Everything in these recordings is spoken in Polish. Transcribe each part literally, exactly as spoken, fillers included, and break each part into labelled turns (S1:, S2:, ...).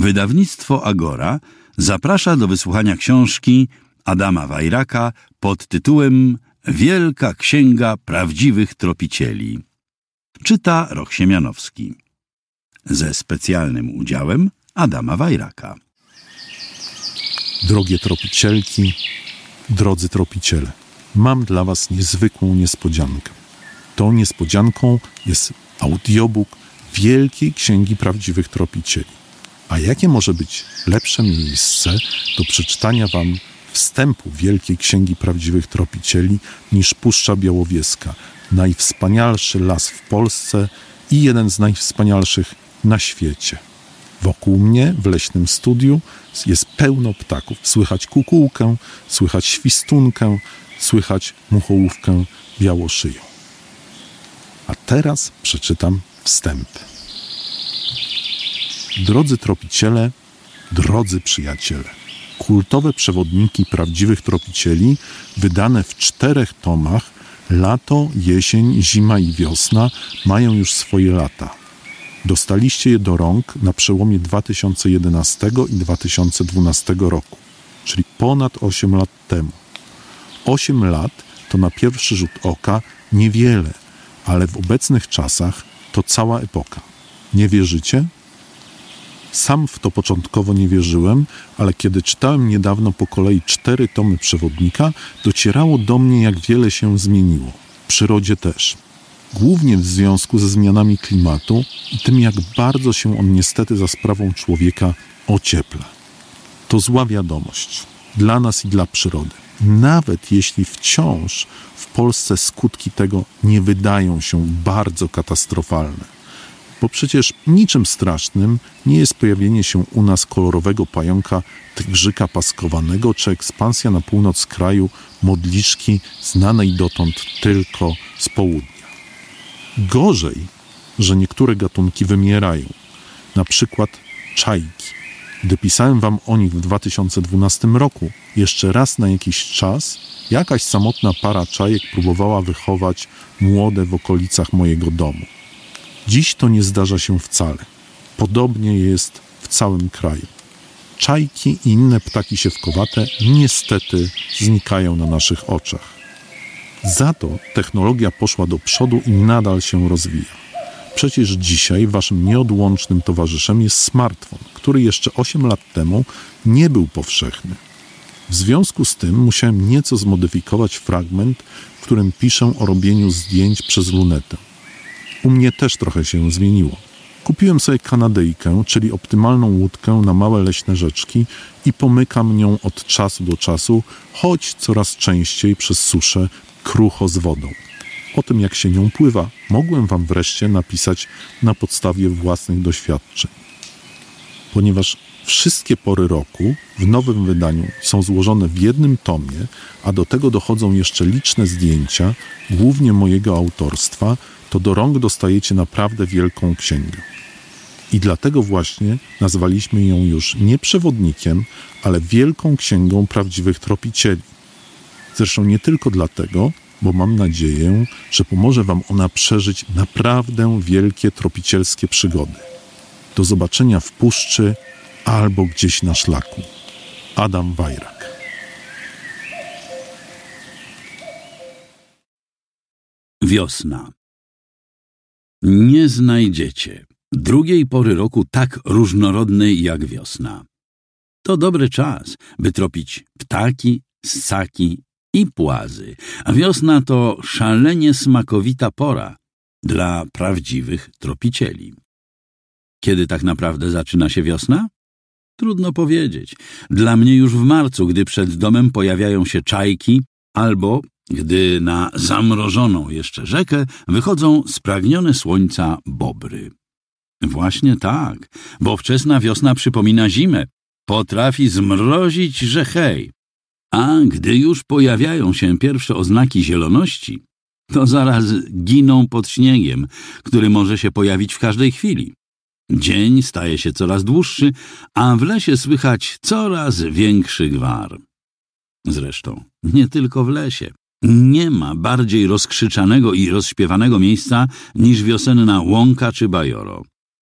S1: Wydawnictwo Agora zaprasza do wysłuchania książki Adama Wajraka pod tytułem Wielka Księga Prawdziwych Tropicieli. Czyta Roch Siemianowski. Ze specjalnym udziałem Adama Wajraka.
S2: Drogie tropicielki, drodzy tropiciele, mam dla was niezwykłą niespodziankę. Tą niespodzianką jest audiobook Wielkiej Księgi Prawdziwych Tropicieli. A jakie może być lepsze miejsce do przeczytania wam wstępu Wielkiej Księgi Prawdziwych Tropicieli niż Puszcza Białowieska, najwspanialszy las w Polsce i jeden z najwspanialszych na świecie. Wokół mnie w leśnym studiu jest pełno ptaków. Słychać kukułkę, słychać świstunkę, słychać muchołówkę białoszyją. A teraz przeczytam wstęp. Drodzy tropiciele, drodzy przyjaciele, kultowe przewodniki prawdziwych tropicieli, wydane w czterech tomach, lato, jesień, zima i wiosna, mają już swoje lata. Dostaliście je do rąk na przełomie dwa tysiące jedenastego i dwa tysiące dwunastego roku, czyli ponad osiem lat temu. osiem lat to na pierwszy rzut oka niewiele, ale w obecnych czasach to cała epoka. Nie wierzycie? Sam w to początkowo nie wierzyłem, ale kiedy czytałem niedawno po kolei cztery tomy przewodnika, docierało do mnie, jak wiele się zmieniło. W przyrodzie też. Głównie w związku ze zmianami klimatu i tym, jak bardzo się on niestety za sprawą człowieka ociepla. To zła wiadomość dla nas i dla przyrody. Nawet jeśli wciąż w Polsce skutki tego nie wydają się bardzo katastrofalne. Bo przecież niczym strasznym nie jest pojawienie się u nas kolorowego pająka tygrzyka paskowanego, czy ekspansja na północ kraju modliszki znanej dotąd tylko z południa. Gorzej, że niektóre gatunki wymierają, na przykład czajki. Gdy pisałem wam o nich w dwa tysiące dwunastym roku, jeszcze raz na jakiś czas, jakaś samotna para czajek próbowała wychować młode w okolicach mojego domu. Dziś to nie zdarza się wcale. Podobnie jest w całym kraju. Czajki i inne ptaki siewkowate niestety znikają na naszych oczach. Za to technologia poszła do przodu i nadal się rozwija. Przecież dzisiaj waszym nieodłącznym towarzyszem jest smartfon, który jeszcze osiem lat temu nie był powszechny. W związku z tym musiałem nieco zmodyfikować fragment, w którym piszę o robieniu zdjęć przez lunetę. U mnie też trochę się zmieniło. Kupiłem sobie kanadyjkę, czyli optymalną łódkę na małe leśne rzeczki i pomykam nią od czasu do czasu, choć coraz częściej przez suszę krucho z wodą. O tym, jak się nią pływa, mogłem wam wreszcie napisać na podstawie własnych doświadczeń. Ponieważ wszystkie pory roku w nowym wydaniu są złożone w jednym tomie, a do tego dochodzą jeszcze liczne zdjęcia, głównie mojego autorstwa, to do rąk dostajecie naprawdę wielką księgę. I dlatego właśnie nazwaliśmy ją już nie przewodnikiem, ale Wielką Księgą Prawdziwych Tropicieli. Zresztą nie tylko dlatego, bo mam nadzieję, że pomoże wam ona przeżyć naprawdę wielkie tropicielskie przygody. Do zobaczenia w puszczy albo gdzieś na szlaku. Adam Wajrak.
S1: Wiosna. Nie znajdziecie drugiej pory roku tak różnorodnej jak wiosna. To dobry czas, by tropić ptaki, ssaki i płazy, a wiosna to szalenie smakowita pora dla prawdziwych tropicieli. Kiedy tak naprawdę zaczyna się wiosna? Trudno powiedzieć. Dla mnie już w marcu, gdy przed domem pojawiają się czajki, albo gdy na zamrożoną jeszcze rzekę wychodzą spragnione słońca bobry. Właśnie tak, bo wczesna wiosna przypomina zimę, potrafi zmrozić, że hej. A gdy już pojawiają się pierwsze oznaki zieloności, to zaraz giną pod śniegiem, który może się pojawić w każdej chwili. Dzień staje się coraz dłuższy, a w lesie słychać coraz większy gwar. Zresztą nie tylko w lesie. Nie ma bardziej rozkrzyczanego i rozśpiewanego miejsca niż wiosenna łąka czy bajoro.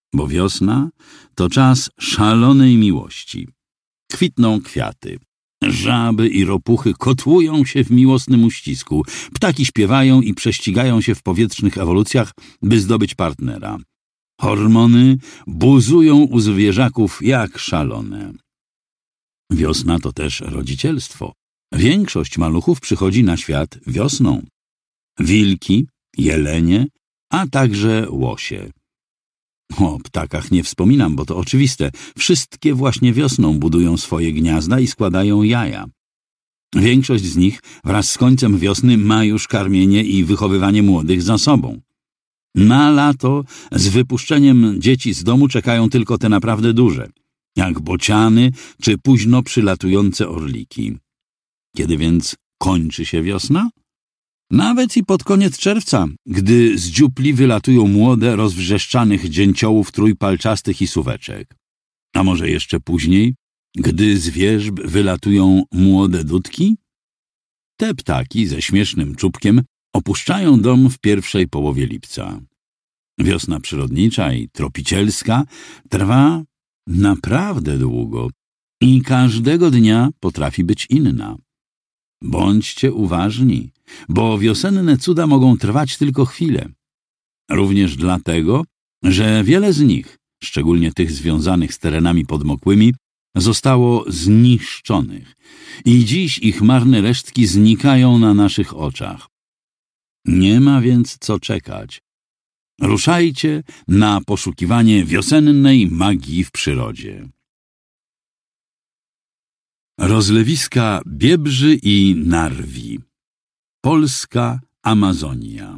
S1: bo wiosna to czas szalonej miłości. Kwitną kwiaty. Żaby i ropuchy kotłują się w miłosnym uścisku. Ptaki śpiewają i prześcigają się w powietrznych ewolucjach, by zdobyć partnera. Hormony buzują u zwierzaków jak szalone. Wiosna to też rodzicielstwo. Większość maluchów przychodzi na świat wiosną. Wilki, jelenie, a także łosie. O ptakach nie wspominam, bo to oczywiste. Wszystkie właśnie wiosną budują swoje gniazda i składają jaja. Większość z nich wraz z końcem wiosny ma już karmienie i wychowywanie młodych za sobą. Na lato z wypuszczeniem dzieci z domu czekają tylko te naprawdę duże, jak bociany czy późno przylatujące orliki. Kiedy więc kończy się wiosna? Nawet i pod koniec czerwca, gdy z dziupli wylatują młode, rozwrzeszczanych dzięciołów trójpalczastych i suweczek. A może jeszcze później, gdy z wierzb wylatują młode dudki? Te ptaki ze śmiesznym czubkiem opuszczają dom w pierwszej połowie lipca. Wiosna przyrodnicza i tropicielska trwa naprawdę długo i każdego dnia potrafi być inna. Bądźcie uważni, bo wiosenne cuda mogą trwać tylko chwilę. Również dlatego, że wiele z nich, szczególnie tych związanych z terenami podmokłymi, zostało zniszczonych i dziś ich marne resztki znikają na naszych oczach. Nie ma więc co czekać. Ruszajcie na poszukiwanie wiosennej magii w przyrodzie. Rozlewiska biebrzy i narwi. Polska Amazonia.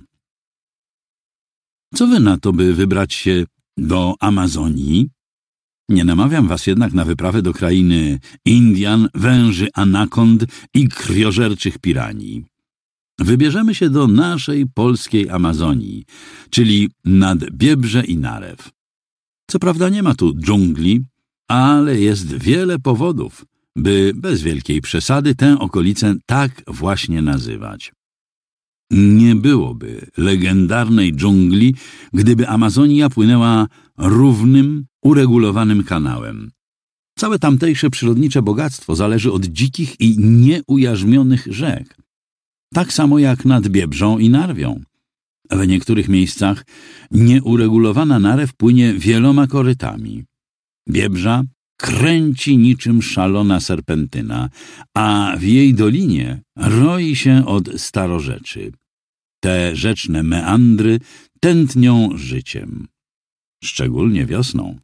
S1: Co wy na to, by wybrać się do Amazonii? Nie namawiam was jednak na wyprawę do krainy Indian, węży, anakond i krwiożerczych piranii. Wybierzemy się do naszej polskiej Amazonii, czyli nad Biebrze i Narew. Co prawda nie ma tu dżungli, ale jest wiele powodów, by bez wielkiej przesady tę okolicę tak właśnie nazywać. Nie byłoby legendarnej dżungli, gdyby Amazonia płynęła równym, uregulowanym kanałem. Całe tamtejsze przyrodnicze bogactwo zależy od dzikich i nieujarzmionych rzek. Tak samo jak nad Biebrzą i Narwią. W niektórych miejscach nieuregulowana Narew płynie wieloma korytami. Biebrza kręci niczym szalona serpentyna, a w jej dolinie roi się od starorzeczy. Te rzeczne meandry tętnią życiem, szczególnie wiosną.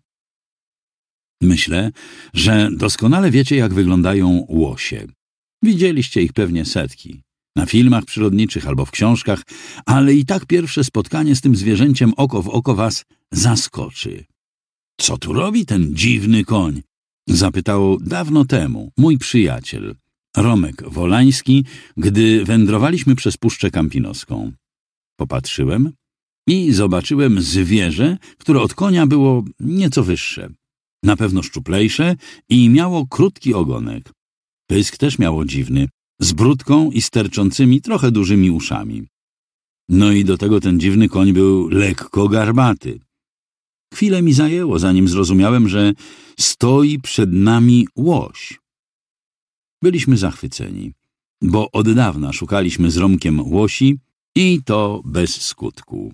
S1: Myślę, że doskonale wiecie, jak wyglądają łosie. Widzieliście ich pewnie setki, na filmach przyrodniczych albo w książkach, ale i tak pierwsze spotkanie z tym zwierzęciem oko w oko was zaskoczy. Co tu robi ten dziwny koń? Zapytał dawno temu mój przyjaciel, Romek Wolański, gdy wędrowaliśmy przez Puszczę Kampinoską. Popatrzyłem i zobaczyłem zwierzę, które od konia było nieco wyższe, na pewno szczuplejsze i miało krótki ogonek. Pysk też miało dziwny, z brudką i sterczącymi, trochę dużymi uszami. No i do tego ten dziwny koń był lekko garbaty. Chwilę mi zajęło, zanim zrozumiałem, że stoi przed nami łoś. Byliśmy zachwyceni, bo od dawna szukaliśmy z Romkiem łosi i to bez skutku.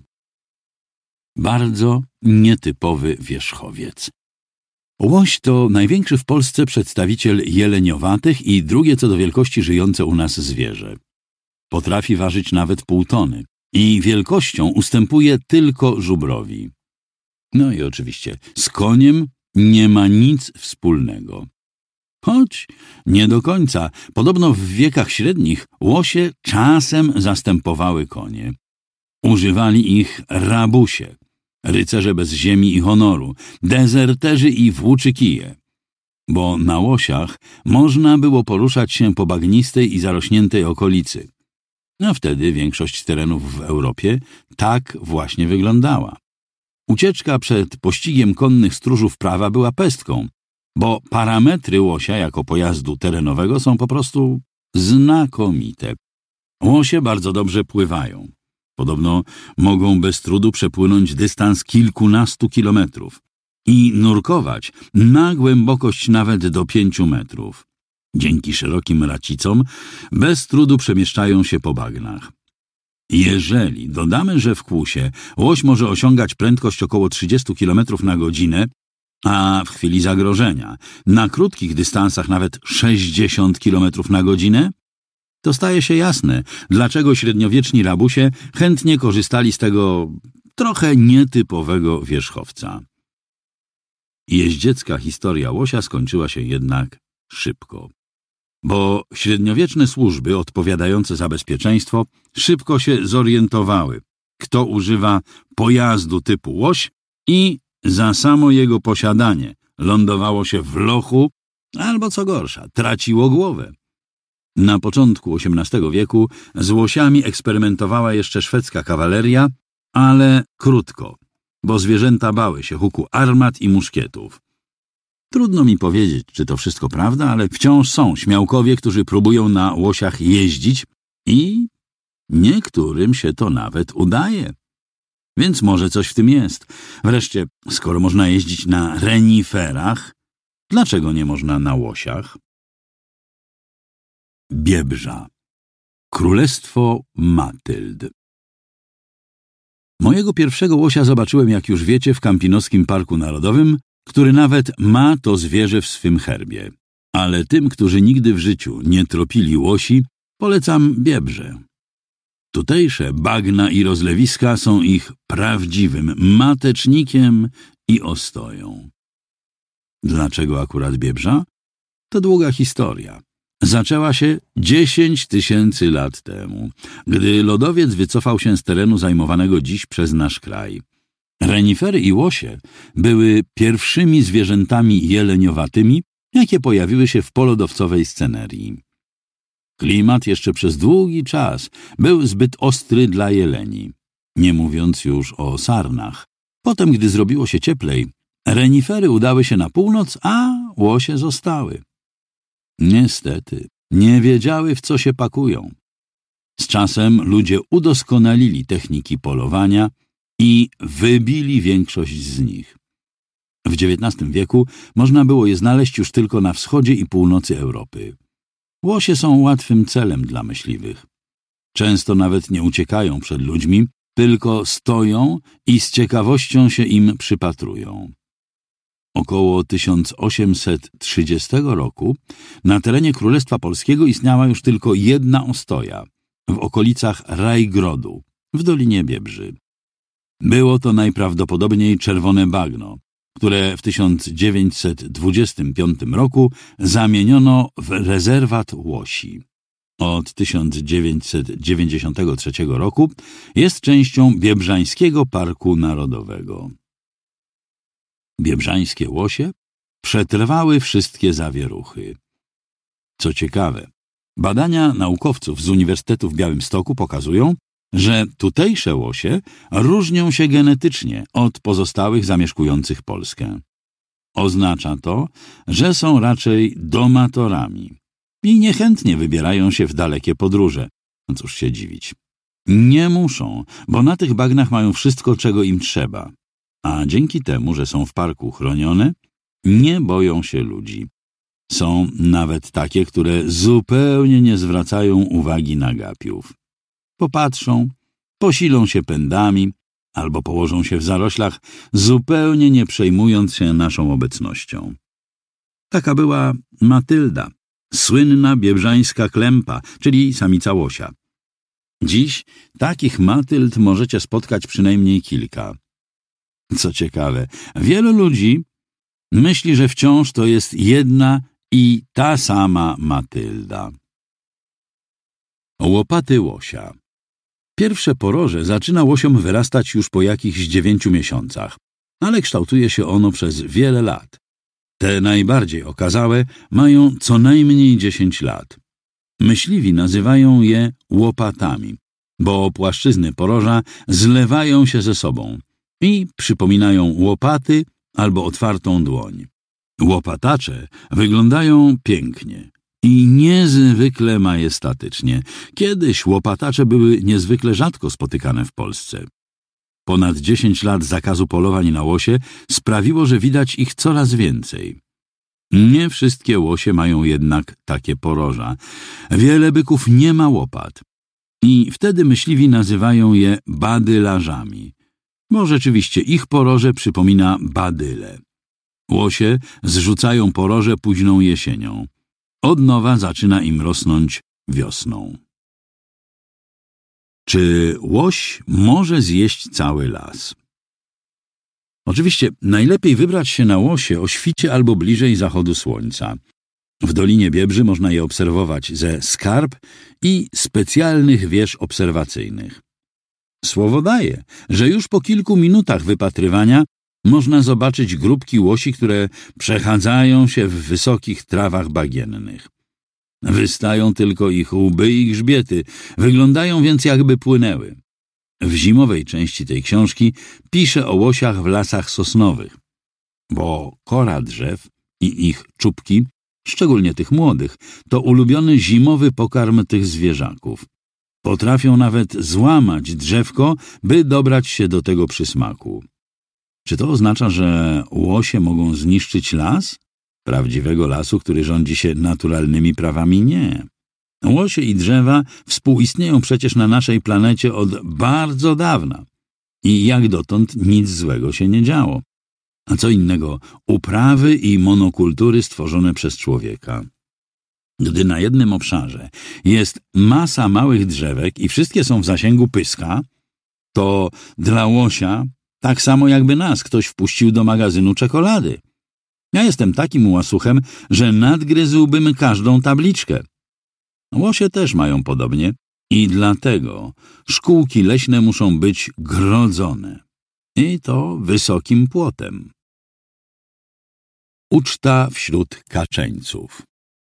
S1: Bardzo nietypowy wierzchowiec. Łoś to największy w Polsce przedstawiciel jeleniowatych i drugie co do wielkości żyjące u nas zwierzę. Potrafi ważyć nawet pół tony i wielkością ustępuje tylko żubrowi. No i oczywiście z koniem nie ma nic wspólnego. Choć nie do końca. Podobno w wiekach średnich łosie czasem zastępowały konie. Używali ich rabusie, rycerze bez ziemi i honoru, dezerterzy i włóczykije. Bo na łosiach można było poruszać się po bagnistej i zarośniętej okolicy. A wtedy większość terenów w Europie tak właśnie wyglądała. Ucieczka przed pościgiem konnych stróżów prawa była pestką, bo parametry łosia jako pojazdu terenowego są po prostu znakomite. Łosie bardzo dobrze pływają. Podobno mogą bez trudu przepłynąć dystans kilkunastu kilometrów i nurkować na głębokość nawet do pięciu metrów. Dzięki szerokim racicom bez trudu przemieszczają się po bagnach. Jeżeli dodamy, że w kłusie łoś może osiągać prędkość około trzydziestu kilometrów na godzinę, a w chwili zagrożenia na krótkich dystansach nawet sześćdziesiąt kilometrów na godzinę, to staje się jasne, dlaczego średniowieczni rabusie chętnie korzystali z tego trochę nietypowego wierzchowca. Jeździecka historia łosia skończyła się jednak szybko, bo średniowieczne służby odpowiadające za bezpieczeństwo szybko się zorientowały, kto używa pojazdu typu łoś i za samo jego posiadanie lądowało się w lochu albo, co gorsza, traciło głowę. Na początku osiemnastego wieku z łosiami eksperymentowała jeszcze szwedzka kawaleria, ale krótko, bo zwierzęta bały się huku armat i muszkietów. Trudno mi powiedzieć, czy to wszystko prawda, ale wciąż są śmiałkowie, którzy próbują na łosiach jeździć i niektórym się to nawet udaje. Więc może coś w tym jest. Wreszcie, skoro można jeździć na reniferach, dlaczego nie można na łosiach? Biebrza. Królestwo Matyld. Mojego pierwszego łosia zobaczyłem, jak już wiecie, w Kampinosskim Parku Narodowym, który nawet ma to zwierzę w swym herbie. Ale tym, którzy nigdy w życiu nie tropili łosi, polecam Biebrzę. Tutejsze bagna i rozlewiska są ich prawdziwym matecznikiem i ostoją. Dlaczego akurat Biebrza? To długa historia. Zaczęła się dziesięć tysięcy lat temu, gdy lodowiec wycofał się z terenu zajmowanego dziś przez nasz kraj. Renifery i łosie były pierwszymi zwierzętami jeleniowatymi, jakie pojawiły się w polodowcowej scenerii. Klimat jeszcze przez długi czas był zbyt ostry dla jeleni, nie mówiąc już o sarnach. Potem, gdy zrobiło się cieplej, renifery udały się na północ, a łosie zostały. Niestety, nie wiedziały, w co się pakują. Z czasem ludzie udoskonalili techniki polowania i wybili większość z nich. W dziewiętnastym wieku można było je znaleźć już tylko na wschodzie i północy Europy. Łosie są łatwym celem dla myśliwych. Często nawet nie uciekają przed ludźmi, tylko stoją i z ciekawością się im przypatrują. Około tysiąc osiemset trzydziestego roku na terenie Królestwa Polskiego istniała już tylko jedna ostoja, w okolicach Rajgrodu, w Dolinie Biebrzy. Było to najprawdopodobniej czerwone bagno, które w tysiąc dziewięćset dwudziestym piątym roku zamieniono w rezerwat łosi. Od tysiąc dziewięćset dziewięćdziesiątego trzeciego roku jest częścią Biebrzańskiego Parku Narodowego. Biebrzańskie łosie przetrwały wszystkie zawieruchy. Co ciekawe, badania naukowców z Uniwersytetu w Białymstoku pokazują, że tutejsze łosie różnią się genetycznie od pozostałych zamieszkujących Polskę. Oznacza to, że są raczej domatorami i niechętnie wybierają się w dalekie podróże. No cóż się dziwić. Nie muszą, bo na tych bagnach mają wszystko, czego im trzeba. A dzięki temu, że są w parku chronione, nie boją się ludzi. Są nawet takie, które zupełnie nie zwracają uwagi na gapiów. Popatrzą, posilą się pędami albo położą się w zaroślach, zupełnie nie przejmując się naszą obecnością. Taka była Matylda, słynna biebrzańska klępa, czyli samica łosia. Dziś takich Matyld możecie spotkać przynajmniej kilka. Co ciekawe, wielu ludzi myśli, że wciąż to jest jedna i ta sama Matylda. Łopaty łosia. Pierwsze poroże zaczyna łosiom wyrastać już po jakichś dziewięciu miesiącach, ale kształtuje się ono przez wiele lat. Te najbardziej okazałe mają co najmniej dziesięć lat. Myśliwi nazywają je łopatami, bo płaszczyzny poroża zlewają się ze sobą i przypominają łopaty albo otwartą dłoń. Łopatacze wyglądają pięknie i niezwykle majestatycznie. Kiedyś łopatacze były niezwykle rzadko spotykane w Polsce. Ponad dziesięć lat zakazu polowań na łosie sprawiło, że widać ich coraz więcej. Nie wszystkie łosie mają jednak takie poroża. Wiele byków nie ma łopat i wtedy myśliwi nazywają je badylarzami, bo rzeczywiście ich poroże przypomina badyle. Łosie zrzucają poroże późną jesienią. Od nowa zaczyna im rosnąć wiosną. Czy łoś może zjeść cały las? Oczywiście najlepiej wybrać się na łosie o świcie albo bliżej zachodu słońca. W Dolinie Biebrzy można je obserwować ze skarp i specjalnych wież obserwacyjnych. Słowo daję, że już po kilku minutach wypatrywania można zobaczyć grupki łosi, które przechadzają się w wysokich trawach bagiennych. Wystają tylko ich łby i grzbiety, wyglądają więc jakby płynęły. W zimowej części tej książki piszę o łosiach w lasach sosnowych, bo kora drzew i ich czubki, szczególnie tych młodych, to ulubiony zimowy pokarm tych zwierzaków. Potrafią nawet złamać drzewko, by dobrać się do tego przysmaku. Czy to oznacza, że łosie mogą zniszczyć las? Prawdziwego lasu, który rządzi się naturalnymi prawami, nie. Łosie i drzewa współistnieją przecież na naszej planecie od bardzo dawna i jak dotąd nic złego się nie działo. A co innego uprawy i monokultury stworzone przez człowieka. Gdy na jednym obszarze jest masa małych drzewek i wszystkie są w zasięgu pyska, to dla łosia tak samo jakby nas ktoś wpuścił do magazynu czekolady. Ja jestem takim łasuchem, że nadgryzłbym każdą tabliczkę. Łosie też mają podobnie i dlatego szkółki leśne muszą być grodzone. I to wysokim płotem. Uczta wśród kaczeńców.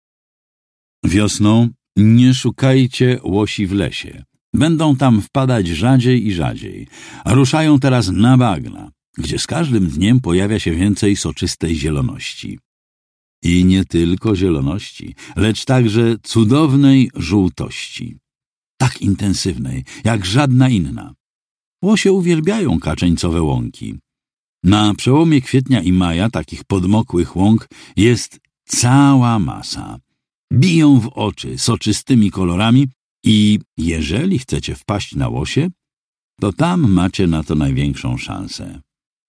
S1: Wiosną nie szukajcie łosi w lesie. Będą tam wpadać rzadziej i rzadziej. Ruszają teraz na bagna, gdzie z każdym dniem pojawia się więcej soczystej zieloności. I nie tylko zieloności, lecz także cudownej żółtości. Tak intensywnej, jak żadna inna. Łosie uwielbiają kaczeńcowe łąki. Na przełomie kwietnia i maja takich podmokłych łąk jest cała masa. Biją w oczy soczystymi kolorami i jeżeli chcecie wpaść na łosie, to tam macie na to największą szansę.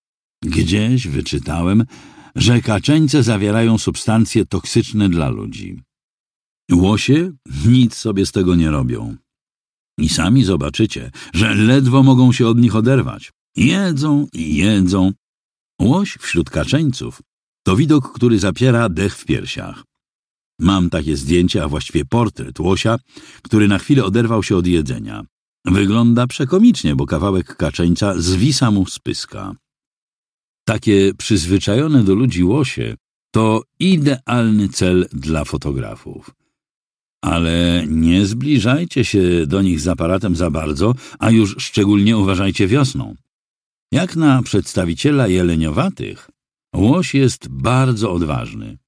S1: Gdzieś wyczytałem, że kaczeńce zawierają substancje toksyczne dla ludzi. Łosie nic sobie z tego nie robią. I sami zobaczycie, że ledwo mogą się od nich oderwać. Jedzą i jedzą. Łoś wśród kaczeńców to widok, który zapiera dech w piersiach. Mam takie zdjęcie, a właściwie portret łosia, który na chwilę oderwał się od jedzenia. Wygląda przekomicznie, bo kawałek kaczeńca zwisa mu z pyska. Takie przyzwyczajone do ludzi łosie to idealny cel dla fotografów. Ale nie zbliżajcie się do nich z aparatem za bardzo, a już szczególnie uważajcie wiosną. Jak na przedstawiciela jeleniowatych, łoś jest bardzo odważny.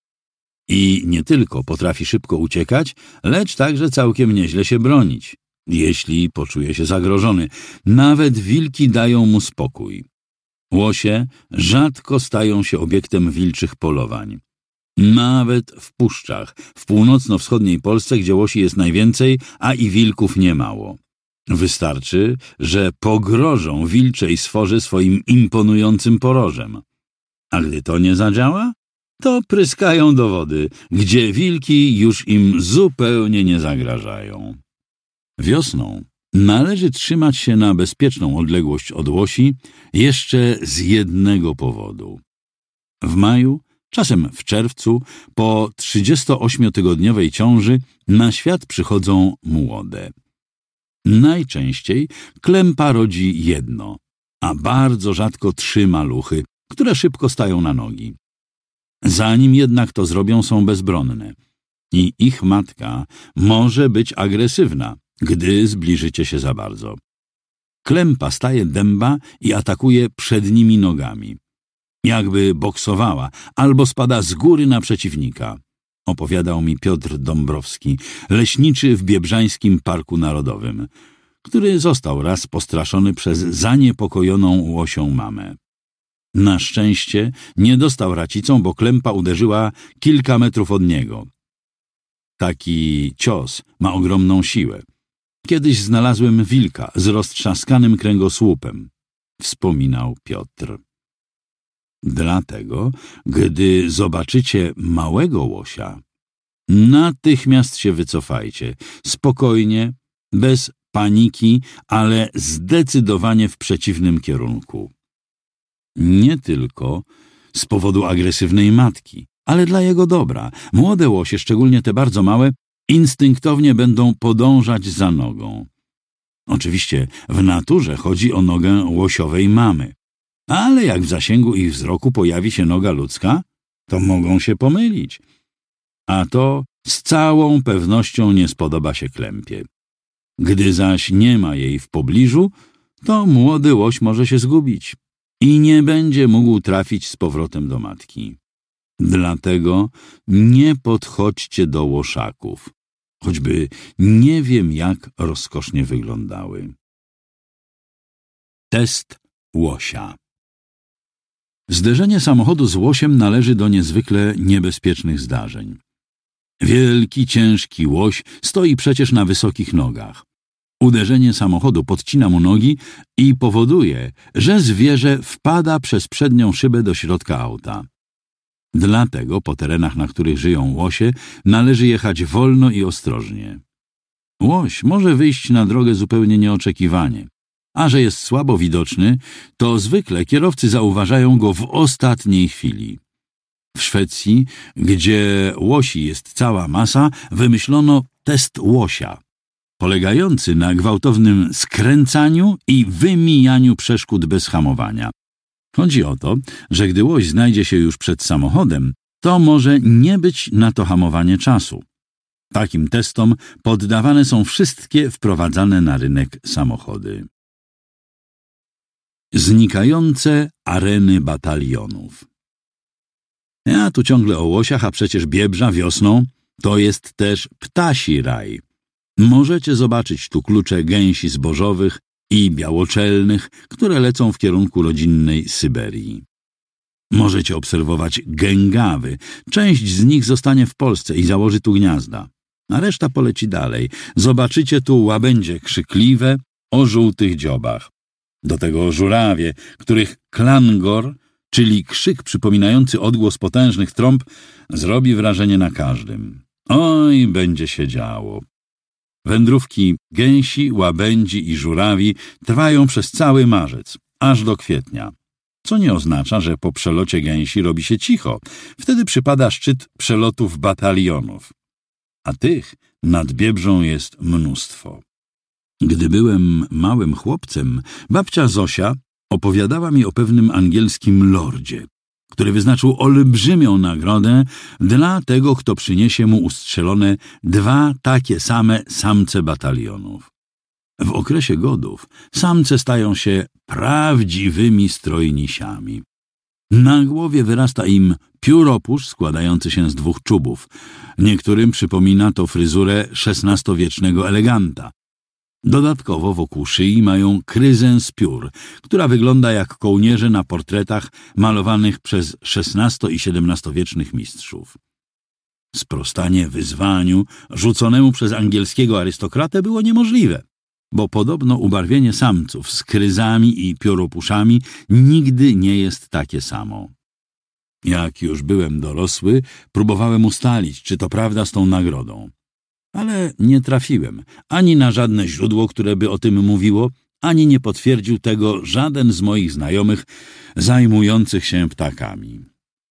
S1: I nie tylko potrafi szybko uciekać, lecz także całkiem nieźle się bronić, jeśli poczuje się zagrożony. Nawet wilki dają mu spokój. Łosie rzadko stają się obiektem wilczych polowań. Nawet w puszczach, w północno-wschodniej Polsce, gdzie łosi jest najwięcej, a i wilków niemało. Wystarczy, że pogrożą wilczej sforze swoim imponującym porożem. A gdy to nie zadziała, to pryskają do wody, gdzie wilki już im zupełnie nie zagrażają. Wiosną należy trzymać się na bezpieczną odległość od łosi jeszcze z jednego powodu. W maju, czasem w czerwcu, po trzydziestoośmiotygodniowej ciąży na świat przychodzą młode. Najczęściej klępa rodzi jedno, a bardzo rzadko trzy maluchy, które szybko stają na nogi. Zanim jednak to zrobią, są bezbronne i ich matka może być agresywna, gdy zbliżycie się za bardzo. Klępa staje dęba i atakuje przednimi nogami, jakby boksowała, albo spada z góry na przeciwnika. opowiadał mi Piotr Dąbrowski, leśniczy w Biebrzańskim Parku Narodowym, który został raz postraszony przez zaniepokojoną łosią mamę. Na szczęście nie dostał racicą, bo klępa uderzyła kilka metrów od niego. Taki cios ma ogromną siłę. Kiedyś znalazłem wilka z roztrzaskanym kręgosłupem, wspominał Piotr. Dlatego, gdy zobaczycie małego łosia, natychmiast się wycofajcie, spokojnie, bez paniki, ale zdecydowanie w przeciwnym kierunku. Nie tylko z powodu agresywnej matki, ale dla jego dobra. Młode łosie, szczególnie te bardzo małe, instynktownie będą podążać za nogą. Oczywiście w naturze chodzi o nogę łosiowej mamy, ale jak w zasięgu ich wzroku pojawi się noga ludzka, to mogą się pomylić. A to z całą pewnością nie spodoba się klępie. Gdy zaś nie ma jej w pobliżu, to młody łoś może się zgubić i nie będzie mógł trafić z powrotem do matki. Dlatego nie podchodźcie do łoszaków, choćby nie wiem jak rozkosznie wyglądały. Test łosia. Zderzenie samochodu z łosiem należy do niezwykle niebezpiecznych zdarzeń. Wielki, ciężki łoś stoi przecież na wysokich nogach. Uderzenie samochodu podcina mu nogi i powoduje, że zwierzę wpada przez przednią szybę do środka auta. Dlatego po terenach, na których żyją łosie, należy jechać wolno i ostrożnie. Łoś może wyjść na drogę zupełnie nieoczekiwanie, a że jest słabo widoczny, to zwykle kierowcy zauważają go w ostatniej chwili. W Szwecji, gdzie łosi jest cała masa, wymyślono test łosia, polegający na gwałtownym skręcaniu i wymijaniu przeszkód bez hamowania. Chodzi o to, że gdy łoś znajdzie się już przed samochodem, to może nie być na to hamowanie czasu. Takim testom poddawane są wszystkie wprowadzane na rynek samochody. Znikające areny batalionów. Ja tu ciągle o łosiach, a przecież Biebrza wiosną to jest też ptasi raj. Możecie zobaczyć tu klucze gęsi zbożowych i białoczelnych, które lecą w kierunku rodzinnej Syberii. Możecie obserwować gęgawy. Część z nich zostanie w Polsce i założy tu gniazda, a reszta poleci dalej. Zobaczycie tu łabędzie krzykliwe o żółtych dziobach. Do tego żurawie, których klangor, czyli krzyk przypominający odgłos potężnych trąb, zrobi wrażenie na każdym. Oj, będzie się działo. Wędrówki gęsi, łabędzi i żurawi trwają przez cały marzec, aż do kwietnia, co nie oznacza, że po przelocie gęsi robi się cicho. Wtedy przypada szczyt przelotów batalionów, a tych nad Biebrzą jest mnóstwo. Gdy byłem małym chłopcem, babcia Zosia opowiadała mi o pewnym angielskim lordzie, który wyznaczył olbrzymią nagrodę dla tego, kto przyniesie mu ustrzelone dwa takie same samce batalionów. W okresie godów samce stają się prawdziwymi strojnisiami. Na głowie wyrasta im pióropusz składający się z dwóch czubów. Niektórym przypomina to fryzurę szesnastowiecznego eleganta. Dodatkowo wokół szyi mają kryzę z piór, która wygląda jak kołnierze na portretach malowanych przez szesnasto- i siedemnastowiecznych mistrzów. Sprostanie wyzwaniu rzuconemu przez angielskiego arystokratę było niemożliwe, bo podobno ubarwienie samców z kryzami i pióropuszami nigdy nie jest takie samo. Jak już byłem dorosły, próbowałem ustalić, czy to prawda z tą nagrodą. Ale nie trafiłem ani na żadne źródło, które by o tym mówiło, ani nie potwierdził tego żaden z moich znajomych zajmujących się ptakami.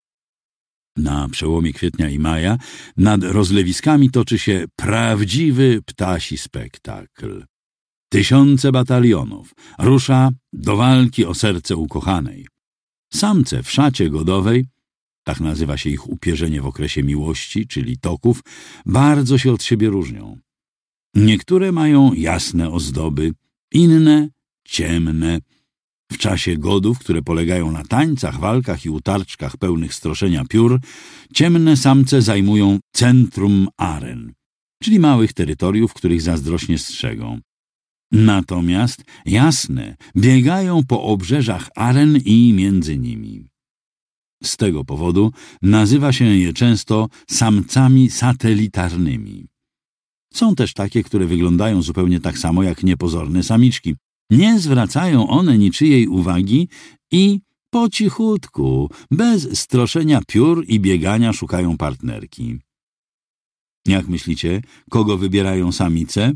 S1: Na przełomie kwietnia i maja nad rozlewiskami toczy się prawdziwy ptasi spektakl. Tysiące batalionów rusza do walki o serce ukochanej. Samce w szacie godowej, tak nazywa się ich upierzenie w okresie miłości, czyli toków, bardzo się od siebie różnią. Niektóre mają jasne ozdoby, inne ciemne, W czasie godów, które polegają na tańcach, walkach i utarczkach pełnych stroszenia piór, ciemne samce zajmują centrum aren, czyli małych terytoriów, których zazdrośnie strzegą. Natomiast jasne biegają po obrzeżach aren i między nimi. Z tego powodu nazywa się je często samcami satelitarnymi. Są też takie, które wyglądają zupełnie tak samo jak niepozorne samiczki. Nie zwracają one niczyjej uwagi i po cichutku, bez stroszenia piór i biegania szukają partnerki. Jak myślicie, kogo wybierają samice?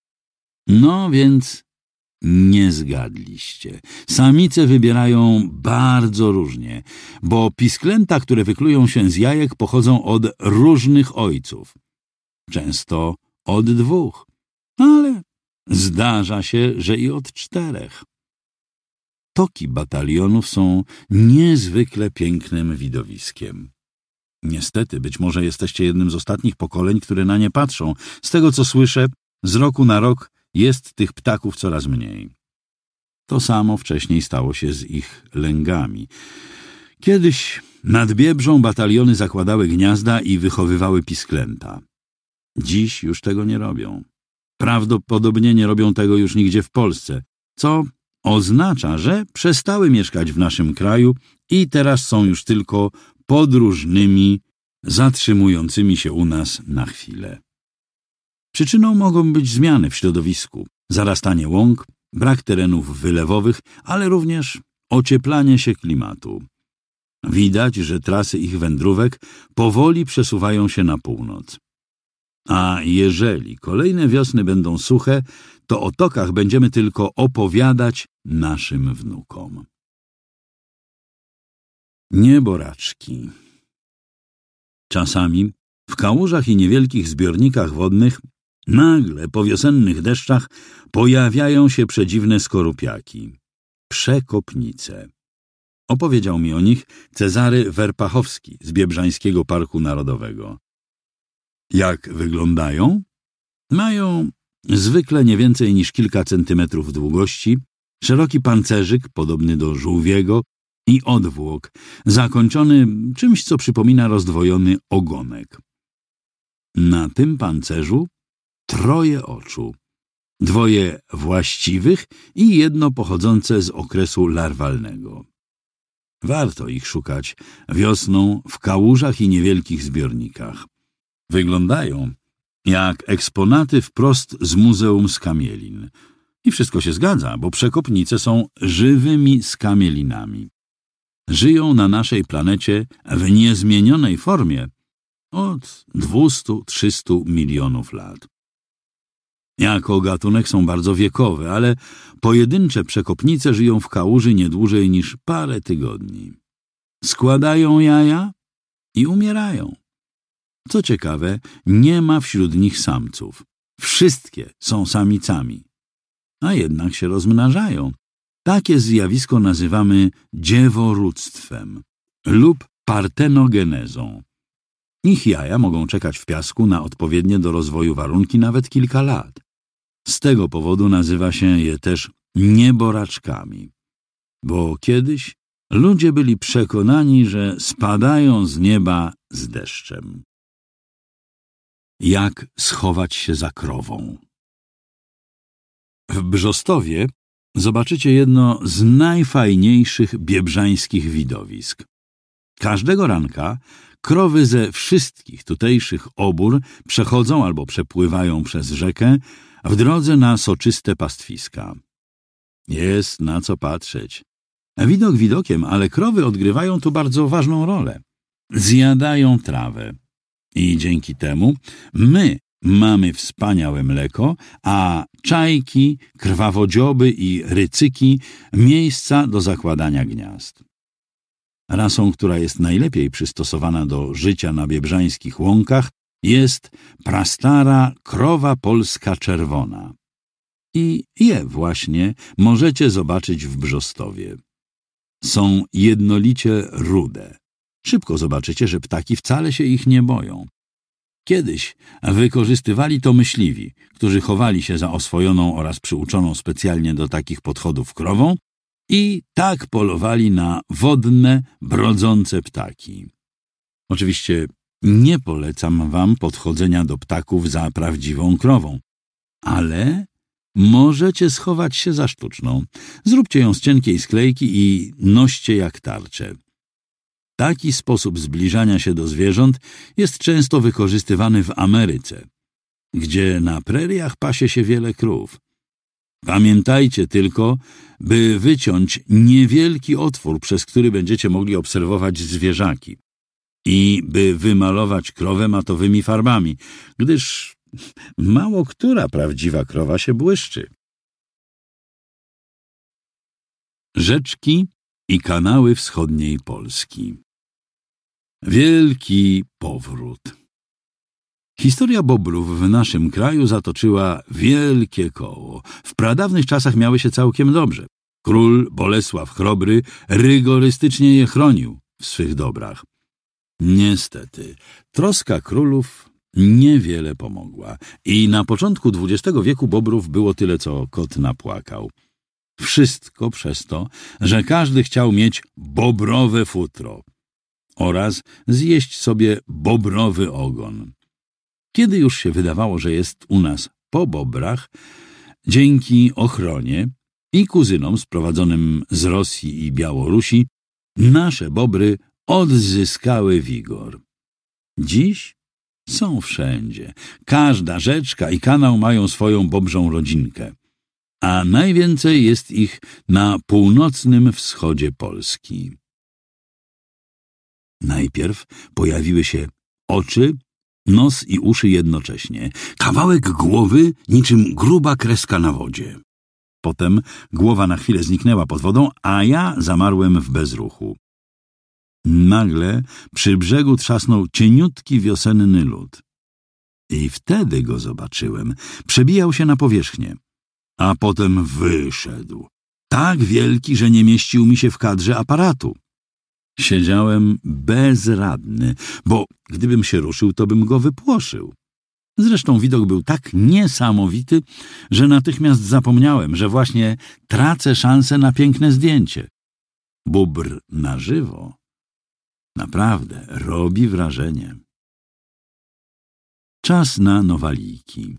S1: No więc nie zgadliście. Samice wybierają bardzo różnie, bo pisklęta, które wyklują się z jajek, pochodzą od różnych ojców. Często od dwóch, ale zdarza się, że i od czterech. Toki batalionów są niezwykle pięknym widowiskiem. Niestety, być może jesteście jednym z ostatnich pokoleń, które na nie patrzą. Z tego, co słyszę, z roku na rok jest tych ptaków coraz mniej. To samo wcześniej stało się z ich lęgami. Kiedyś nad Biebrzą bataliony zakładały gniazda i wychowywały pisklęta. Dziś już tego nie robią. Prawdopodobnie nie robią tego już nigdzie w Polsce, co oznacza, że przestały mieszkać w naszym kraju i teraz są już tylko podróżnymi, zatrzymującymi się u nas na chwilę. Przyczyną mogą być zmiany w środowisku, zarastanie łąk, brak terenów wylewowych, ale również ocieplanie się klimatu. Widać, że trasy ich wędrówek powoli przesuwają się na północ. A jeżeli kolejne wiosny będą suche, to o tokach będziemy tylko opowiadać naszym wnukom. Nieboraczki. Czasami w kałużach i niewielkich zbiornikach wodnych nagle po wiosennych deszczach pojawiają się przedziwne skorupiaki, przekopnice. Opowiedział mi o nich Cezary Werpachowski z Biebrzańskiego Parku Narodowego. Jak wyglądają? Mają zwykle nie więcej niż kilka centymetrów długości, szeroki pancerzyk podobny do żółwiego i odwłok, zakończony czymś, co przypomina rozdwojony ogonek. Na tym pancerzu troje oczu, dwoje właściwych i jedno pochodzące z okresu larwalnego. Warto ich szukać wiosną w kałużach i niewielkich zbiornikach. Wyglądają jak eksponaty wprost z Muzeum Skamielin. I wszystko się zgadza, bo przekopnice są żywymi skamielinami. Żyją na naszej planecie w niezmienionej formie od dwustu do trzystu milionów lat. Jako gatunek są bardzo wiekowe, ale pojedyncze przekopnice żyją w kałuży nie dłużej niż parę tygodni. Składają jaja i umierają. Co ciekawe, nie ma wśród nich samców. Wszystkie są samicami, a jednak się rozmnażają. Takie zjawisko nazywamy dzieworództwem lub partenogenezą. Ich jaja mogą czekać w piasku na odpowiednie do rozwoju warunki nawet kilka lat. Z tego powodu nazywa się je też nieboraczkami, bo kiedyś ludzie byli przekonani, że spadają z nieba z deszczem. Jak schować się za krową? W Brzostowie zobaczycie jedno z najfajniejszych biebrzańskich widowisk. Każdego ranka krowy ze wszystkich tutejszych obór przechodzą albo przepływają przez rzekę w drodze na soczyste pastwiska. Jest na co patrzeć. Widok widokiem, ale krowy odgrywają tu bardzo ważną rolę. Zjadają trawę. I dzięki temu my mamy wspaniałe mleko, a czajki, krwawodzioby i rycyki miejsca do zakładania gniazd. Rasą, która jest najlepiej przystosowana do życia na biebrzańskich łąkach, jest prastara krowa polska czerwona. I je właśnie możecie zobaczyć w Brzostowie. Są jednolicie rude. Szybko zobaczycie, że ptaki wcale się ich nie boją. Kiedyś wykorzystywali to myśliwi, którzy chowali się za oswojoną oraz przyuczoną specjalnie do takich podchodów krową I tak polowali na wodne, brodzące ptaki. Oczywiście nie polecam wam podchodzenia do ptaków za prawdziwą krową, ale możecie schować się za sztuczną. Zróbcie ją z cienkiej sklejki i noście jak tarczę. Taki sposób zbliżania się do zwierząt jest często wykorzystywany w Ameryce, gdzie na preriach pasie się wiele krów. Pamiętajcie tylko, by wyciąć niewielki otwór, przez który będziecie mogli obserwować zwierzaki i by wymalować krowę matowymi farbami, gdyż mało która prawdziwa krowa się błyszczy. Rzeczki i kanały wschodniej Polski. Wielki powrót. Historia bobrów w naszym kraju zatoczyła wielkie koło. W pradawnych czasach miały się całkiem dobrze. Król Bolesław Chrobry rygorystycznie je chronił w swych dobrach. Niestety, troska królów niewiele pomogła i na początku dwudziestego wieku bobrów było tyle, co kot napłakał. Wszystko przez to, że każdy chciał mieć bobrowe futro oraz zjeść sobie bobrowy ogon. Kiedy już się wydawało, że jest u nas po bobrach, dzięki ochronie i kuzynom sprowadzonym z Rosji i Białorusi, nasze bobry odzyskały wigor. Dziś są wszędzie. Każda rzeczka i kanał mają swoją bobrzą rodzinkę, a najwięcej jest ich na północnym wschodzie Polski. Najpierw pojawiły się oczy, nos i uszy jednocześnie, kawałek głowy niczym gruba kreska na wodzie. Potem głowa na chwilę zniknęła pod wodą, a ja zamarłem w bezruchu. Nagle przy brzegu trzasnął cieniutki wiosenny lód. I wtedy go zobaczyłem. Przebijał się na powierzchnię. A potem wyszedł. Tak wielki, że nie mieścił mi się w kadrze aparatu. Siedziałem bezradny, bo gdybym się ruszył, to bym go wypłoszył. Zresztą widok był tak niesamowity, że natychmiast zapomniałem, że właśnie tracę szansę na piękne zdjęcie. Bóbr na żywo naprawdę robi wrażenie. Czas na nowalijki.